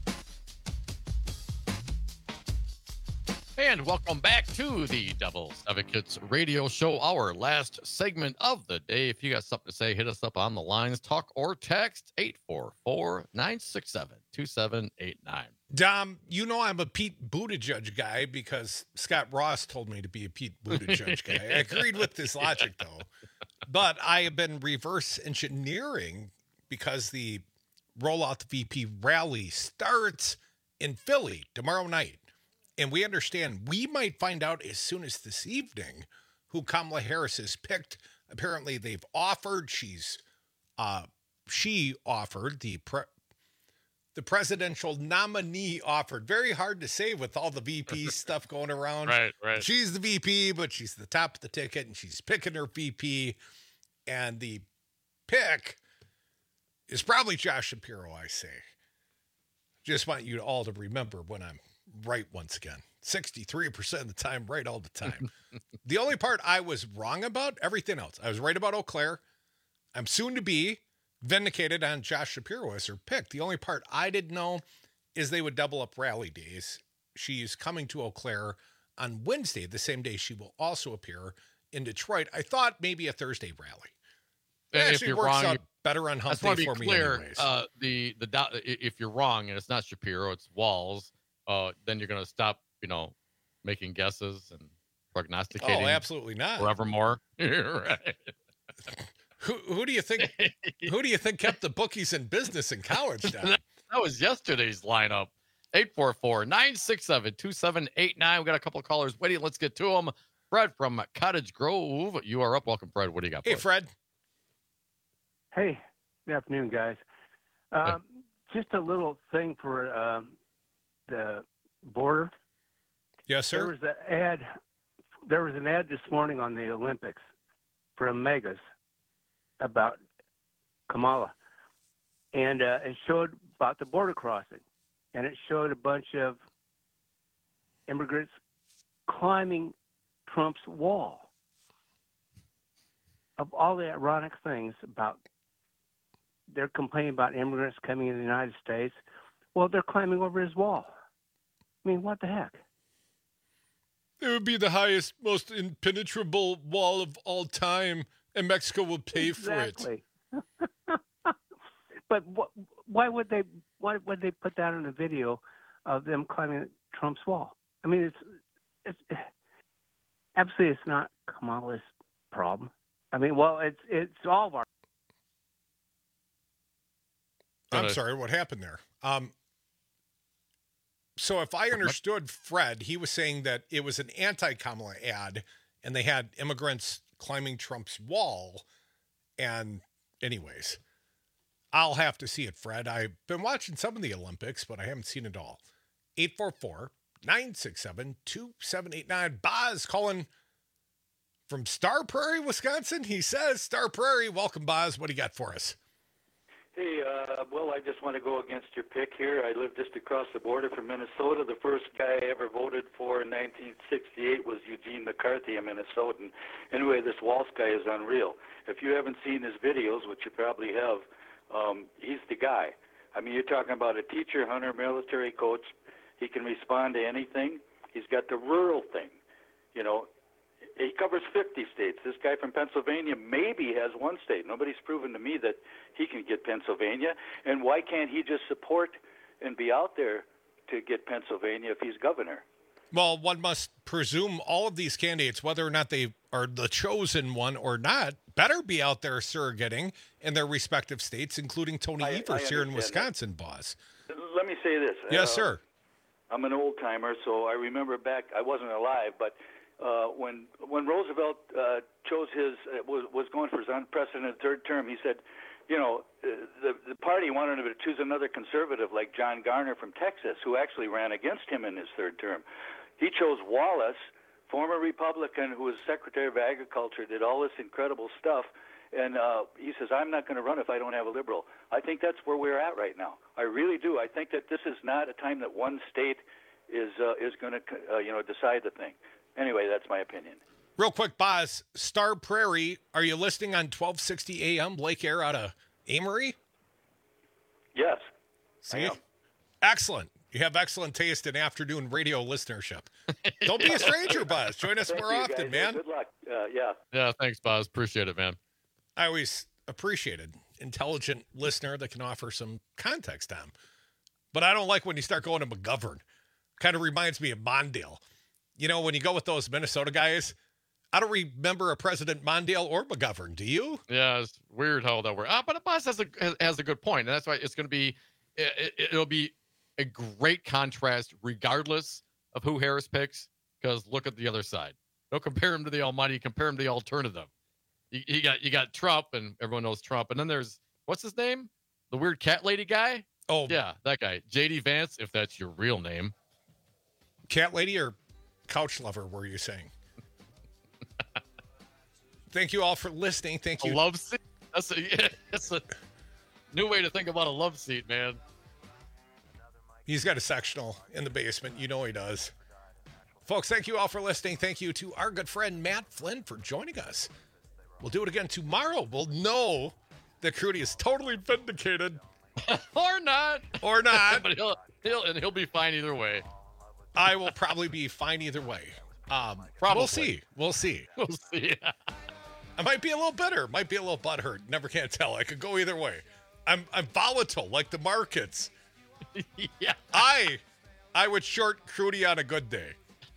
[SPEAKER 14] And welcome back to the Devil's Advocates radio show, our last segment of the day. If you got something to say, hit us up on the lines, talk or text eight four four, nine six seven, two seven eight nine.
[SPEAKER 3] Dom, you know I'm a Pete Buttigieg guy because Scott Ross told me to be a Pete Buttigieg guy. I agreed with his logic, though. But I have been reverse engineering because the Rollout the V P rally starts in Philly tomorrow night. And we understand we might find out as soon as this evening who Kamala Harris has picked. Apparently they've offered, she's, uh, she offered, the pre- the presidential nominee offered. Very hard to say with all the V P stuff going around.
[SPEAKER 14] Right, right.
[SPEAKER 3] She's the V P, but she's the top of the ticket and she's picking her V P. And the pick is probably Josh Shapiro, I say. Just want you all to remember when I'm right once again. sixty-three percent of the time, right all the time. The only part I was wrong about, everything else. I was right about Eau Claire. I'm soon to be vindicated on Josh Shapiro as her pick. The only part I didn't know is they would double up rally days. She's coming to Eau Claire on Wednesday, the same day she will also appear in Detroit. I thought maybe a Thursday rally. It
[SPEAKER 14] And if
[SPEAKER 3] actually
[SPEAKER 14] you're
[SPEAKER 3] works
[SPEAKER 14] wrong,
[SPEAKER 3] out
[SPEAKER 14] you-
[SPEAKER 3] better on
[SPEAKER 14] I
[SPEAKER 3] hump
[SPEAKER 14] just want
[SPEAKER 3] day
[SPEAKER 14] to
[SPEAKER 3] for
[SPEAKER 14] be
[SPEAKER 3] me
[SPEAKER 14] clear.
[SPEAKER 3] anyways.
[SPEAKER 14] Uh, the the do- if you're wrong and it's not Shapiro, it's Walls. Uh, then you're going to stop, you know, making guesses and prognosticating.
[SPEAKER 3] Oh, absolutely not.
[SPEAKER 14] Forevermore. Right.
[SPEAKER 3] Who who do you think who do you think kept the bookies in business in college, Don?
[SPEAKER 14] That was yesterday's lineup. eight four four, nine six seven, two seven eight nine. We got a couple of callers waiting. Let's get to them. Fred from Cottage Grove. You are up. Welcome, Fred. What do you got for
[SPEAKER 3] Hey,
[SPEAKER 14] us?
[SPEAKER 3] Fred.
[SPEAKER 15] Hey, good afternoon, guys. Um, just a little thing for um, the border.
[SPEAKER 3] Yes, sir.
[SPEAKER 15] There was an ad. There was an ad this morning on the Olympics from Megas about Kamala, and uh, it showed about the border crossing, and it showed a bunch of immigrants climbing Trump's wall. Of all the ironic things about, they're complaining about immigrants coming in the United States. Well, they're climbing over his wall. I mean, what the heck?
[SPEAKER 3] It would be the highest, most impenetrable wall of all time, and Mexico will pay
[SPEAKER 15] exactly.
[SPEAKER 3] for it.
[SPEAKER 15] But wh- why would they why would they put that in a video of them climbing Trump's wall? I mean, it's it's absolutely it's not Kamala's problem. I mean, well, it's it's all of our.
[SPEAKER 3] I'm sorry, what happened there? Um, so if I understood Fred, he was saying that it was an anti-Kamala ad, and they had immigrants climbing Trump's wall. And anyways, I'll have to see it, Fred. I've been watching some of the Olympics, but I haven't seen it all. eight four four, nine six seven, two seven eight nine. Boz calling from Star Prairie, Wisconsin. He says, Star Prairie, welcome, Boz. What do you got for us?
[SPEAKER 4] Hey, uh, well, I just want to go against your pick here. I live just across the border from Minnesota. The first guy I ever voted for in nineteen sixty-eight was Eugene McCarthy, a Minnesotan. Anyway, this Walsh guy is unreal. If you haven't seen his videos, which you probably have, um, he's the guy. I mean, you're talking about a teacher, hunter, military coach. He can respond to anything. He's got the rural thing, you know. He covers fifty states. This guy from Pennsylvania maybe has one state. Nobody's proven to me that he can get Pennsylvania. And why can't he just support and be out there to get Pennsylvania if he's governor?
[SPEAKER 3] Well, one must presume all of these candidates, whether or not they are the chosen one or not, better be out there surrogating in their respective states, including Tony
[SPEAKER 4] I,
[SPEAKER 3] Evers
[SPEAKER 4] I
[SPEAKER 3] here in
[SPEAKER 4] that.
[SPEAKER 3] Wisconsin, Boss.
[SPEAKER 4] Let me say this.
[SPEAKER 3] Yes,
[SPEAKER 4] uh,
[SPEAKER 3] sir.
[SPEAKER 4] I'm an old timer, so I remember back. I wasn't alive, but uh, when when Roosevelt uh, chose his uh, was was going for his unprecedented third term, he said, you know, uh, the the party wanted him to choose another conservative like John Garner from Texas, who actually ran against him in his third term. He chose Wallace, former Republican who was Secretary of Agriculture, did all this incredible stuff. And uh, he says, I'm not going to run if I don't have a liberal. I think that's where we're at right now. I really do. I think that this is not a time that one state is uh, is going to, uh, you know, decide the thing. Anyway, that's my opinion.
[SPEAKER 3] Real quick, Boz, Star Prairie, are you listening on twelve sixty A M Blake Air out of Amory?
[SPEAKER 4] Yes.
[SPEAKER 3] See? Excellent. You have excellent taste in afternoon radio listenership. Don't be a stranger, Boz. Join us
[SPEAKER 4] Thank
[SPEAKER 3] more
[SPEAKER 4] you,
[SPEAKER 3] often,
[SPEAKER 4] guys.
[SPEAKER 3] man.
[SPEAKER 4] Good luck. Uh, yeah.
[SPEAKER 14] Yeah, thanks, Boz. Appreciate it, man.
[SPEAKER 3] I always appreciated intelligent listener that can offer some context on. But I don't like when you start going to McGovern. Kind of reminds me of Mondale. You know, when you go with those Minnesota guys, I don't remember a President Mondale or McGovern. Do you?
[SPEAKER 14] Yeah, it's weird how that works. Ah, but Boz has a has a good point, and that's why it's going to be it, it, it'll be a great contrast regardless of who Harris picks. Because look at the other side. Don't compare him to the Almighty. Compare him to the alternative. You, you got you got Trump, and everyone knows Trump. And then there's what's his name? The weird cat lady guy.
[SPEAKER 3] Oh,
[SPEAKER 14] yeah, that guy, J D Vance, if that's your real name.
[SPEAKER 3] Cat lady or couch lover? Were you saying? Thank you all for listening. Thank you.
[SPEAKER 14] A love seat. That's a yeah, that's a new way to think about a love seat, man.
[SPEAKER 3] He's got a sectional in the basement. You know he does. Folks, thank you all for listening. Thank you to our good friend Matt Flynn for joining us. We'll do it again tomorrow. We'll know that Crudy is totally vindicated.
[SPEAKER 14] or not.
[SPEAKER 3] Or not.
[SPEAKER 14] But he'll, he'll, and he'll be fine either way.
[SPEAKER 3] I will probably be fine either way. Um,
[SPEAKER 14] Probably.
[SPEAKER 3] We'll see. We'll see.
[SPEAKER 14] We'll see.
[SPEAKER 3] I might be a little bitter. Might be a little butthurt. Never can tell. I could go either way. I'm I'm volatile like the markets.
[SPEAKER 14] yeah.
[SPEAKER 3] I I would short Crudy on a good day.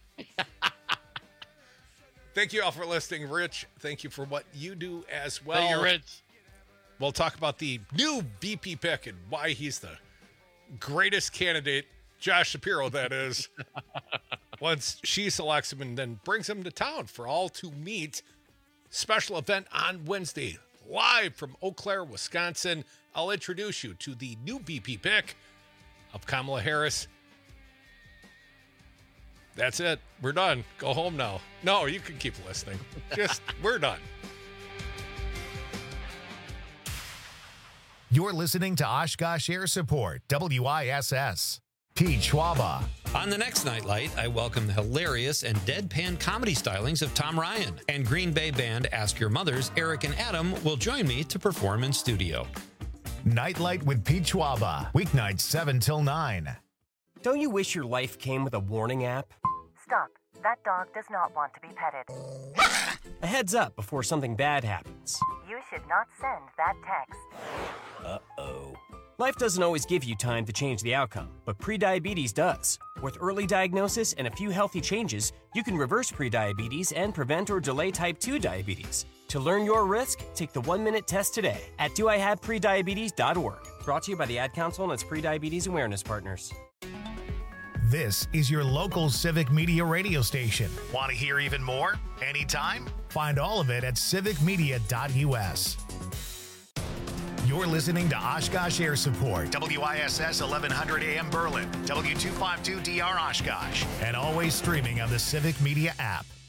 [SPEAKER 3] Thank you all for listening. Rich, thank you for what you do as well.
[SPEAKER 14] Thank you, Rich.
[SPEAKER 3] We'll talk about the new V P pick and why he's the greatest candidate, Josh Shapiro, that is, once she selects him and then brings him to town for all to meet. Special event on Wednesday, live from Eau Claire, Wisconsin. I'll introduce you to the new V P pick of Kamala Harris. That's it. We're done. Go home now. No, you can keep listening. Just, we're done.
[SPEAKER 1] You're listening to Oshkosh Air Support, W I S S. Pete Schwaba.
[SPEAKER 7] On the next Nightlight, I welcome the hilarious and deadpan comedy stylings of Tom Ryan. And Green Bay band Ask Your Mothers, Eric and Adam, will join me to perform in studio.
[SPEAKER 1] Nightlight with Pete Schwaba. Weeknights seven till nine.
[SPEAKER 16] Don't you wish your life came with a warning app?
[SPEAKER 17] Stop. That dog does not want to be petted.
[SPEAKER 16] A heads up before something bad happens.
[SPEAKER 17] You should not send that text.
[SPEAKER 16] Uh-oh. Life doesn't always give you time to change the outcome, but prediabetes does. With early diagnosis and a few healthy changes, you can reverse prediabetes and prevent or delay type two diabetes. To learn your risk, take the one-minute test today at do I have prediabetes dot org. Brought to you by the Ad Council and its prediabetes awareness partners.
[SPEAKER 1] This is your local Civic Media radio station. Want to hear even more? Anytime? Find all of it at civic media dot u s. You're listening to Oshkosh Air Support, W I S S eleven hundred A M Berlin, W two fifty-two D R Oshkosh, and always streaming on the Civic Media app.